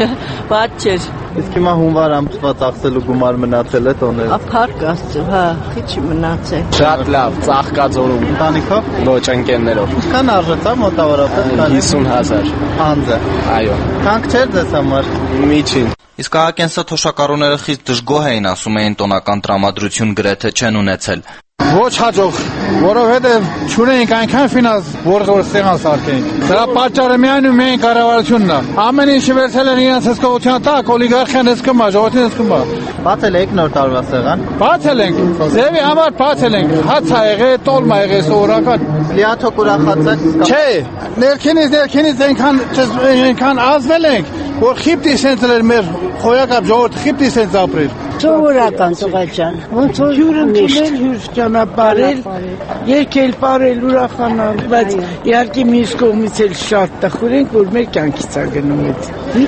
բաց չէր։ Իսկ հիմա հունվար ամսվա ծախսելու գումար մնացել է տոներ։ Փառք Աստծո, հա, քիչ մնացել։ Շատ լավ, ծաղկաձորում։ Ընտանիքով։ Ոչ, ընկերներով։ Ինչքան արժեցա մոտավորապես։ 50,000։ Անձը։ Այո։ Թանկ չէր ձեզ համար։ Միջին։ Իսկ ահագենսա թոշակառուները խիստ դժգոհ էին, ասում էին տոնական տրամադրություն գրեթե չեն ունեցել։ Ոչ հաջող, որովհետև չունենք այնքան ֆինանս, որ ստեղան սարքենք։ Դրա պատճառը միայն ու միայն կառավարությունն է։ Ամեն ինչը վերցել են իրենց հսկողության տակ, օլիգարխիան հսկում է, ժողովրդին հսկում է։ Բացել եք նոր տարվա սեղան։ Բացել ենք, ձևի համար բացել ենք, հաց ա եղել, տոլմա եղել սովորական։ Լիաթոք ուրախացեք։ Չէ, ներքինից այնքան ազվել ենք, որ խիպտի սենց էր մեր խոյակապ ժողովուրդը խիպտի սենց ապրել։ Սովորական տղաճան, ոնց որ հյուր ընդունել, հյուր ճանապարհել, եկել, ապրել, ուրախանալ, բայց իհարկե մյուս կողմից էլ շատ տխուր ենք, որ մեր կյանքից է գնում այդ։ Մի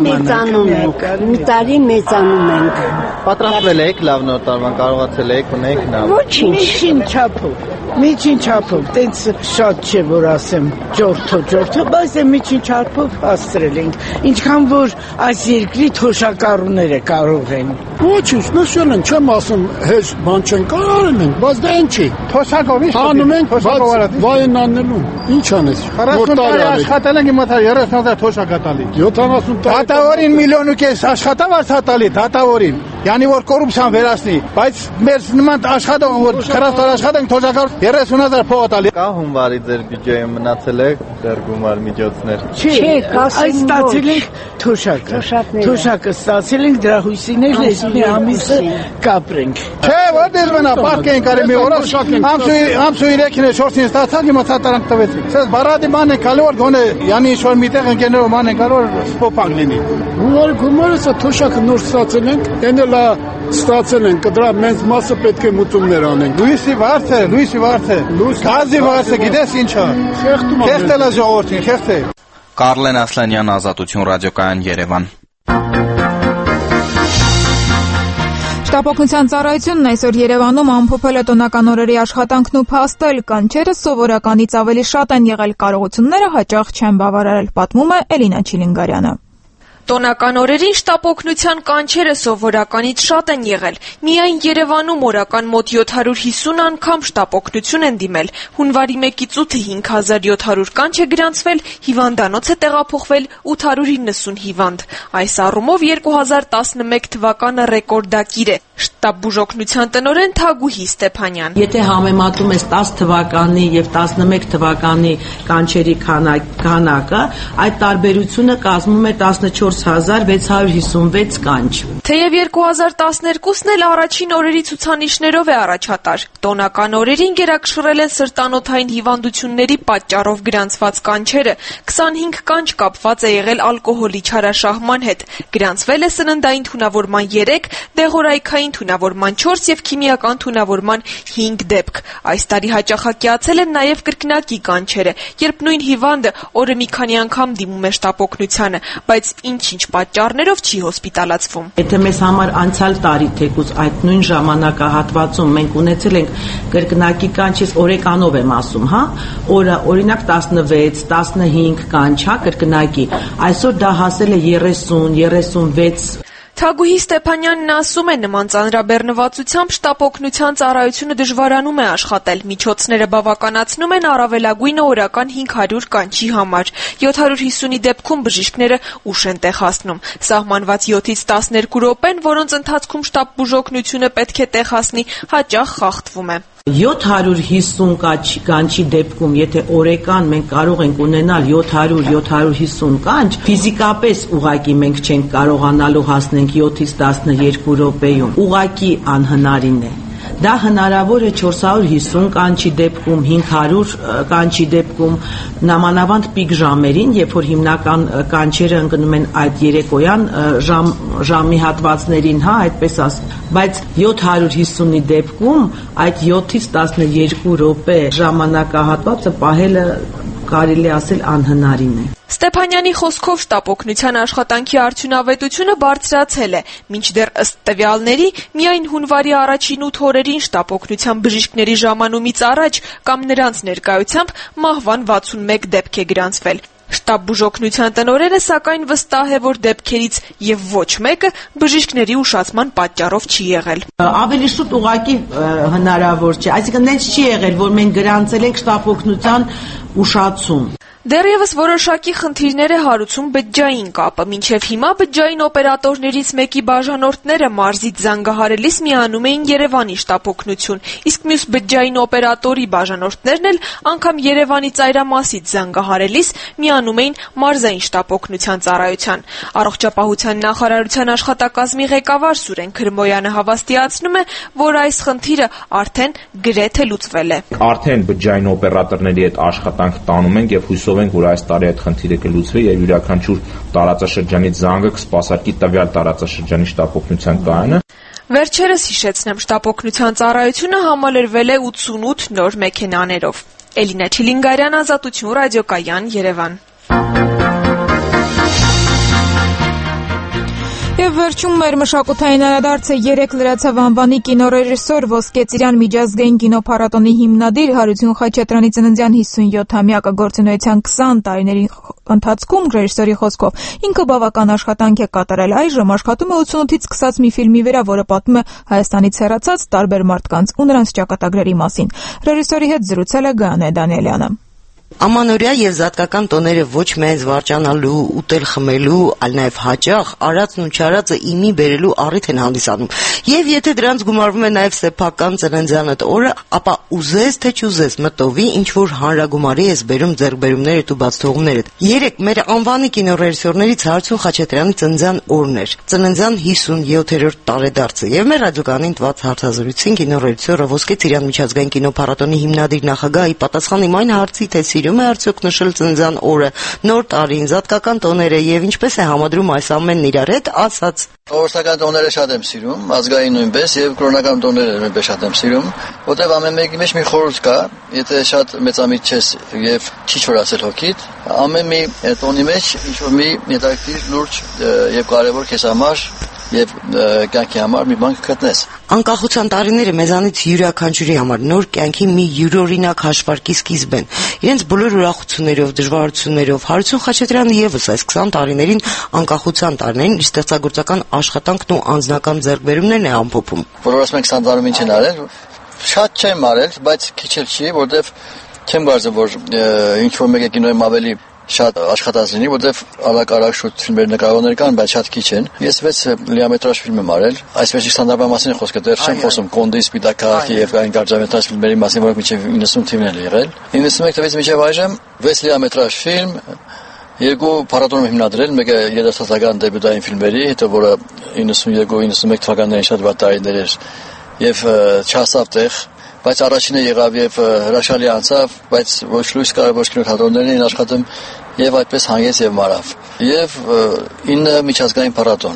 տարի մեծանում ենք։ Պատրաստվել եք լավ նոր տարվան, կարողացել եք ունենք նա։ Ոչինչ, միջին չափով, տենց շատ չէ որ ասեմ, ջորթո, բայց միջին չափով հասցրել ենք, ինչքան որ այս երկրի թոշակառուները կարող են։ Ոչինչ, նշել են, չեմ ասում, հեչ բան չեն կարել ենք, բայց դա այն չի։ Թոշակով ինչ անում ենք, բայց վայեն աննելուն, ինչ անես։ 40 տարի աշխատել ենք, իմացա 30,000 թոշակ տալի։ 70 տարի։ Դատավորին 1.5 միլիոն աշխատավ արցատալի, դատավորին։ Յանի որ կոռուպցիան վերացնի, բայց մեր նման աշխատող որ 40 տարի աշխատենք թոշակով 30,000 փող տալի։ Կա հունվարի ձեր բյուջեում մնացել է դեռ գումար միջոցներ։ Չէ, այս ստացել ենք թոշակը ստացել ենք դրա հույսիներ մի ամիսը կապրենք։ Չէ, որտեղ մնա, պարտք են կարի մի օր ամսու 3-ին 4-ին ստացանք, իմա ցատարանք տվեցինք։ Սենց բարադի ման են կալի որ գոնե, յանի ինչ-որ միտեղ ընկերներով ման են կարող սպոպանք լինի։ Գումարը սա թոշակը նոր ստացել ենք, էնել է ստացել ենք, դրա մեծ մասը պետք է մուծումներ անենք։ Լույսի վարձը, գազի վարձը, գիտես ինչա։ Խեղտել է ժողովրդին, խեղտել։ Կարլեն Ասլանյան, Ազատություն ռադիոկայան, Երևան։ Շտապօգնության ծառայությունն այսօր Երևանում ամփոփել է տոնական օրերի աշխատանքն ու փաստել, կանչերը սովորականից ավելի շատ են եղել, կարողությունները հաճախ չեն բավարարել, պատմում է Էլինա Չիլինգարյանը։ Տոնական օրերին շտապօգնության կանչերը սովորականից շատ են եղել։ Միայն Երևանում օրական մոտ 750 անգամ շտապօգնություն են դիմել։ Հունվարի 1-ից 8-ը 5700 կանչ է գրանցվել, հիվանդանոց է տեղափոխվել 890 հիվանդ։ Այս առումով 2011 թվականը ռեկորդակիր է։ Շտապբուժօգնության տնօրեն Թագուհի Ստեփանյան։ Եթե համեմատում ես 10 թվականի եւ 11 թվականի կանչերի քանակը, այդ տարբերությունը կազմում է 14656 կանչ։ Թեև 2012-ն էլ առաջին օրերի ցուցանիշներով է առաջատար։ Տոնական օրերին գերակշռել են սրտանոթային հիվանդությունների պատճառով գրանցված կանչերը։ 25 կանչ կապված է եղել ալկոհոլի չարաշահման հետ։ Գրանցվել է սննդային թունավորման 3, դեղորայքային թունավորման 4 եւ քիմիական թունավորման 5 դեպք։ Այս տարի հաճախակիացել են նաեւ կրկնակի կանչերը, երբ նույն հիվանդը օրը մի քանի անգամ դիմում է շտապօգնությանը, բայց ինչ-ինչ պատճառներով չի հոսպիտալացվում։ Եթե մեզ համար անցյալ տարի թեկուզ այդ նույն ժամանակահատվածում մենք ունեցել ենք կրկնակի կանչից օրեկանով եմ ասում, հա, օրինակ 16, 15 կանչ, հա, կրկնակի, այսօր դա հասել է 30-36 Թագուհի Ստեփանյանն ասում է, նման ծանրաբեռնվածությամբ շտապօգնության ծառայությունը դժվարանում է աշխատել, միջոցները բավականացնում են առավելագույնը օրական 500 կանչի համար, 750-ի դեպքում բժիշկները ուշ են տեղ հասնում, սահմանված 7-ից 12 րոպեն, որոնց ընթացքում շտապբուժօգնությունը պետք է տեղ հասնի, հաճախ խախտվում է։ 750 կանչի դեպքում, եթե օրեկան մենք կարող ենք ունենալ 700-750 կանչ, ֆիզիկապես ուղղակի մենք չենք կարողանալու հասնենք 7-ից 12 րոպեում, ուղղակի անհնարին է։ Դա հնարավոր է 450 կանչի դեպքում, 500 կանչի դեպքում, նամանավանդ պիկ ժամերին, երբ որ հիմնական կանչերը ընկնում են այդ երեկոյան ժամի հատվածներին, հա, այդպես ասեմ, բայց 750-ի դեպքում այդ 7-ից 12 րոպե ժամանակահատվածը պահելը կարելի ասել անհնարին է։ Ստեփանյանի խոսքով շտապօգնության աշխատանքի արդյունավետությունը բարձրացել է, մինչդեռ ըստ տվյալների միայն հունվարի առաջին 8 օրերին շտապօգնության բժիշկների ժամանումից առաջ կամ նրանց ներկայությամբ մահվան 61 դեպք է գրանցվել։ Շտաբ բուժօգնության տնօրենը սակայն վստահ է, որ դեպքերից եւ ոչ մեկը բժիշկների ուշացման պատճառով չի եղել։ Ավելի շուտ ուղղակի հնարավոր չէ, այսինքն դենց չի եղել, որ մենք գրանցել ենք շտապօգնության ուշացում։ Դեռևս որոշակի խնդիրներ է հարուցում բջջային կապը։ Մինչև հիմա բջջային օպերատորներից մեկի բաժանորդները մարզից զանգահարելիս միանում էին Երևանի շտապօգնություն, իսկ մյուս բջջային օպերատորի բաժանորդներն էլ անգամ Երևանի ծայրամասից զանգահարելիս միանում էին մարզային շտապօգնության ծառայության։ Առողջապահության նախարարության աշխատակազմի ղեկավար Սուրեն Քրմոյանը հավաստիացնում է, որ այս խնդիրը արդեն գրեթե լուծվել է։ Արդեն բջջային օպերատորների հետ աշխատանք տանում ենք եւ հույսով ենք, որ այս տարի այդ խնդիրը կլուծվի եւ յուրաքանչյուր տարածաշրջանից զանգը կսպասարկի տվյալ տարածաշրջանի շտապօգնության կայանը։ Վերջերս հիշեցնեմ, շտապօգնության ծառայությունը համալրվել է 88 նոր մեքենաներով։ Էլինա Չիլինգարյան, Ազատություն, ռադիոկայան, Երևան։ Եվ վերջում մեր մշակութային անդրադարձը 3 լրացավ անվանի կինոռեժիսոր Ոսկե ծիրան միջազգային կինոփառատոնի հիմնադիր Հարություն Խաչատրյանի ծննդյան 57-ամյակը գործունեության 20 տարիների ընթացքում ռեժիսորի խոսքով ինքը բավական աշխատանք է կատարել։ Այժմ աշխատում է 88-ից սկսած մի ֆիլմի վրա, որը պատմում է Հայաստանից հեռացած տարբեր մարդկանց ու նրանց ճակատագրերի մասին։ Ռեժիսորի հետ զրուցել է Գայանե Դանիելյանը։ Ամանորյա եւ զատկական տոները ոչ միայն զվարճանալու, ուտել խմելու, այլ նաեւ հաճախ արածն ու չարածը իմի բերելու առիթ են հանդիսանում։ Եվ եթե դրանց գումարվում է նաեւ սեփական ծննդյանդ օրը, ապա ուզես թե չուզես մտովի ինչ որ հանրագումարի ես բերում ձեռքբերումներդ ու բացթողումներդ։ Երեք մեր անվանի կինոռեժիսորներից Հարություն Խաչատրյանի ծննդյան օրն էր, ծննդյան 57-րդ տարեդարձը, եւ մեր ռադիոկայանին տված հարցազրույցին կինոռեժիսորը Ոսկե ծիրան միջազգային կինոփառատոնի հիմնադիր նախագահի պատասխան իմ այն հարցի, թե սիրում է արդյոք նշել ծննդյան օրը, նոր տարին, զատկական տոները եւ ինչպես է համադրում այս ամենն իրար հետ, ասաց. Օրինական տոները շատ եմ սիրում, ազգային նույնպես եւ կրոնական տոները նույնպես շատ եմ սիրում, որտեղ ամեն մեկի մեջ մի խորհուրդ կա, եթե շատ մեծամիտ չես եւ չի չորացել հոգիդ, ամեն մի տոնի մեջ ինչ որ մի հետաքրքիր լուրջ եւ կարեւոր քեզ համար եւ կյանքի համար մի բան կգտնես։ Անկախության տարիները մեզանից յուրաքանչյուրի համար նոր կյանքի մի յուրօրինակ հաշվարկի սկիզբ են։ Իրենց բոլոր ուրախություններով, դժվարություններով Հարություն Խաչատրյանը եւս այս 20 տարիներին անկախության տարիներին իր ստեղծագործական աշխատանքն ու անձնական ձեռքբերումներն է ամփոփում։ Բոլորը ասում են 20 տարում ինչ են արել, շատ չեմ արել, բայց քիչ էլ չի, որովհետեւ չեմ կարծում, որ ինչ որ մեկը կինոյում ավելի շատ աշխատած լինի, որովհետև արագ շուտ ֆիլմեր նկարողներ կան, բայց շատ քիչ են։ Ես 6 լիամետրաժ ֆիլմ եմ արել, այսպես ստանդարտի մասին խոսքը դեռ չեմ խոսում Կոնդի, Սպիտակ քաղաքի եւ այն կարճամետրաժ ֆիլմերի մասին, որոնք մինչեւ 90 թիվն են եղել։ 91 թվականից մինչեւ այժմ 6 լիամետրաժ ֆիլմ, 2 փառատոնում հիմնադրել, մեկը երաժշտական դեբյուտային ֆիլմերի, հետո որը 92-91 թվականներին շատ վատ տարիներ էր եւ չհասավ տեղ, բայց առաջինը եղավ եւ հրաշալի անցավ, բայց ոչ լույս կար, ոչ կինոթատրոններն էին աշխատում եւ այդպես հանգեց եւ մարավ։ Եվ 9 միջազգային փառատոն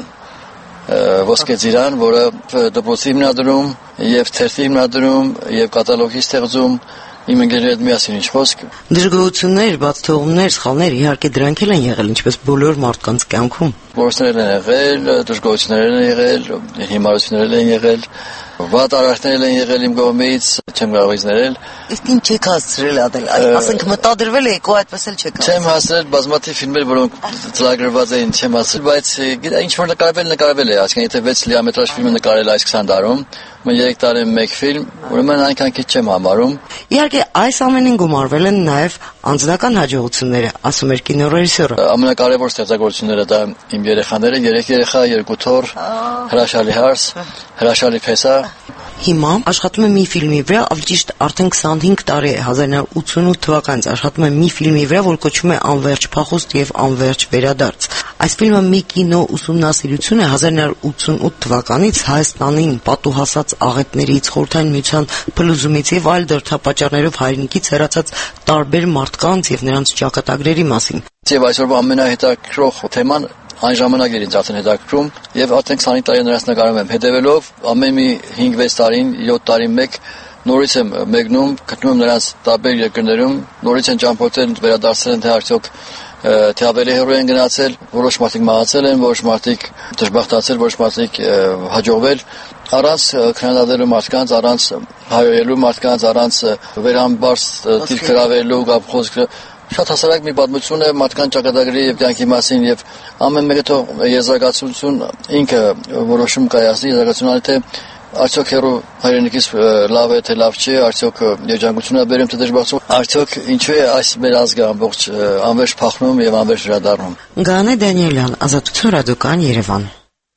Ոսկե ծիրան, որը դպրոցի հիմնադրում եւ թերթի հիմնադրում եւ կատալոգի ստեղծում իմ ընկերների հետ միասին ինչ խոսք։ Դժգոհություններ, բացթողումներ, սխալներ իհարկե դրանք էլ են եղել, ինչպես բոլոր մարդկանց կյանքում։ Գործներ են եղել, դժգոհություններ են եղել, հիմարություններ են եղել, վատ արարքներ են եղել իմ կողմից, չեմ կարող իզներել։ Իսկ ինչ եք հասցրել անել, ասենք մտադրվել եք ու այդպես էլ չեք։ Չեմ հասցրել բազմաթիվ ֆիլմեր, որոնք ծրագրված էին, չեմ հասցրել, բայց ինչ որ նկարվել է, այսինքն եթե 6 լիամետրաժ ֆիլմ նկարել այս 20 տարում, 3 տարի մեկ ֆիլմ, ուրեմն այնքան քիչ չեմ համարում։ Իհարկե այս ամենին գումարվել են նաև անձնական հաջողությունները, ասում էր կինոռեժիսորը։ Ամենակարևոր ստեղծագործությունները դա իմ երեխաները, 3 երեխա, 2 թոռ, հրաշալի հարս, հրաշալի փեսա։ Հիմա աշխատում է մի ֆիլմի վրա, ավելի ճիշտ արդեն 25 տարի է, 1988 թվականից աշխատում է մի ֆիլմի վրա, որ կոչվում է Անվերջ փախուստ եւ Անվերջ վերադարձ։ Այս ֆիլմը մի կինո ուսումնասիրություն է 1988 թվականից Հայաստանին պատուհասած աղետներից, Խորհրդային Միության փլուզումից եւ այլ դրդապատճառներով հայրենիքից հեռացած տարբեր մարդկանց եւ նրանց ճակատագրերի մասին։ Եվ այսօրվա ամենահետաքրքրող թեման այն ժամանակ էր ինձ արդեն հետաքրքրում եւ արդեն 25 տարի նրանց նկարում եմ հետեւելով ամեն մի 5-6 տարին 7 տարի մեկ նորից եմ մեկնում գտնում եմ նրանց տարբեր երկրներում նորից են ճամփորդել վերադարձել են թե արդյոք թե ավելի հեռու են գնացել որոշ մարդիկ մահացել են որոշ մարդիկ դժբախտացել որոշ մարդիկ հաջողվել առանց քննադատելու մարդկանց առանց հայոյելու մարդկանց առանց վերամբարձ դիրք գրավելու կամ խոսքը Շատ հասարակ մի պատմություն է մարդկան ճակատագրի եւ կյանքի մասին եւ ամեն մեկը թող եզրակացություն ինքը որոշում կայացնի, եզրակացունալ թե արդյոք հերո հայրենիքից լավ է թե լավ չի, արդյոք երջանկություն է բերում թե դժբախտություն, արդյոք ինչու է այս մեր ազգը ամբողջ անվերջ փախնում եւ անվերջ վերադառնում։ Գանե Դանիելյան, Ազատություն ռադիոկայան, Երևան։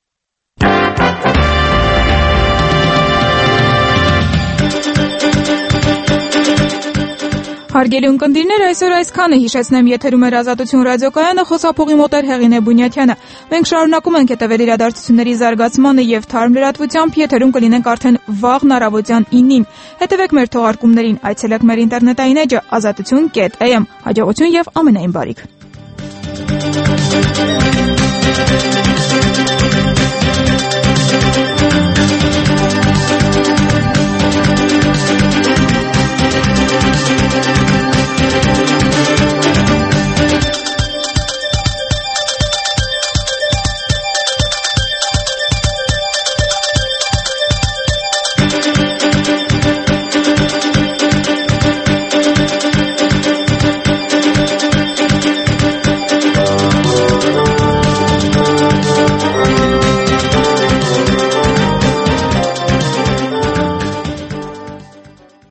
Հարգելի ունկնդիրներ, այսօր այսքանը, հիշեցնեմ, եթերում էր Ազատություն ռադիոկայանը, խոսափողի մոտ էր Հեղինե Բունյաթյանը։ Մենք շարունակում ենք հետևել իրադարձությունների զարգացմանը եւ թարմ լրատվությամբ, եթերում կլինենք արդեն վաղն առավոտյան 9-ին։ Հետևեք մեր թողարկումներին, այցելեք մեր ինտերնետային էջը azatutun.am։ Հաջողություն եւ ամենայն բարիք։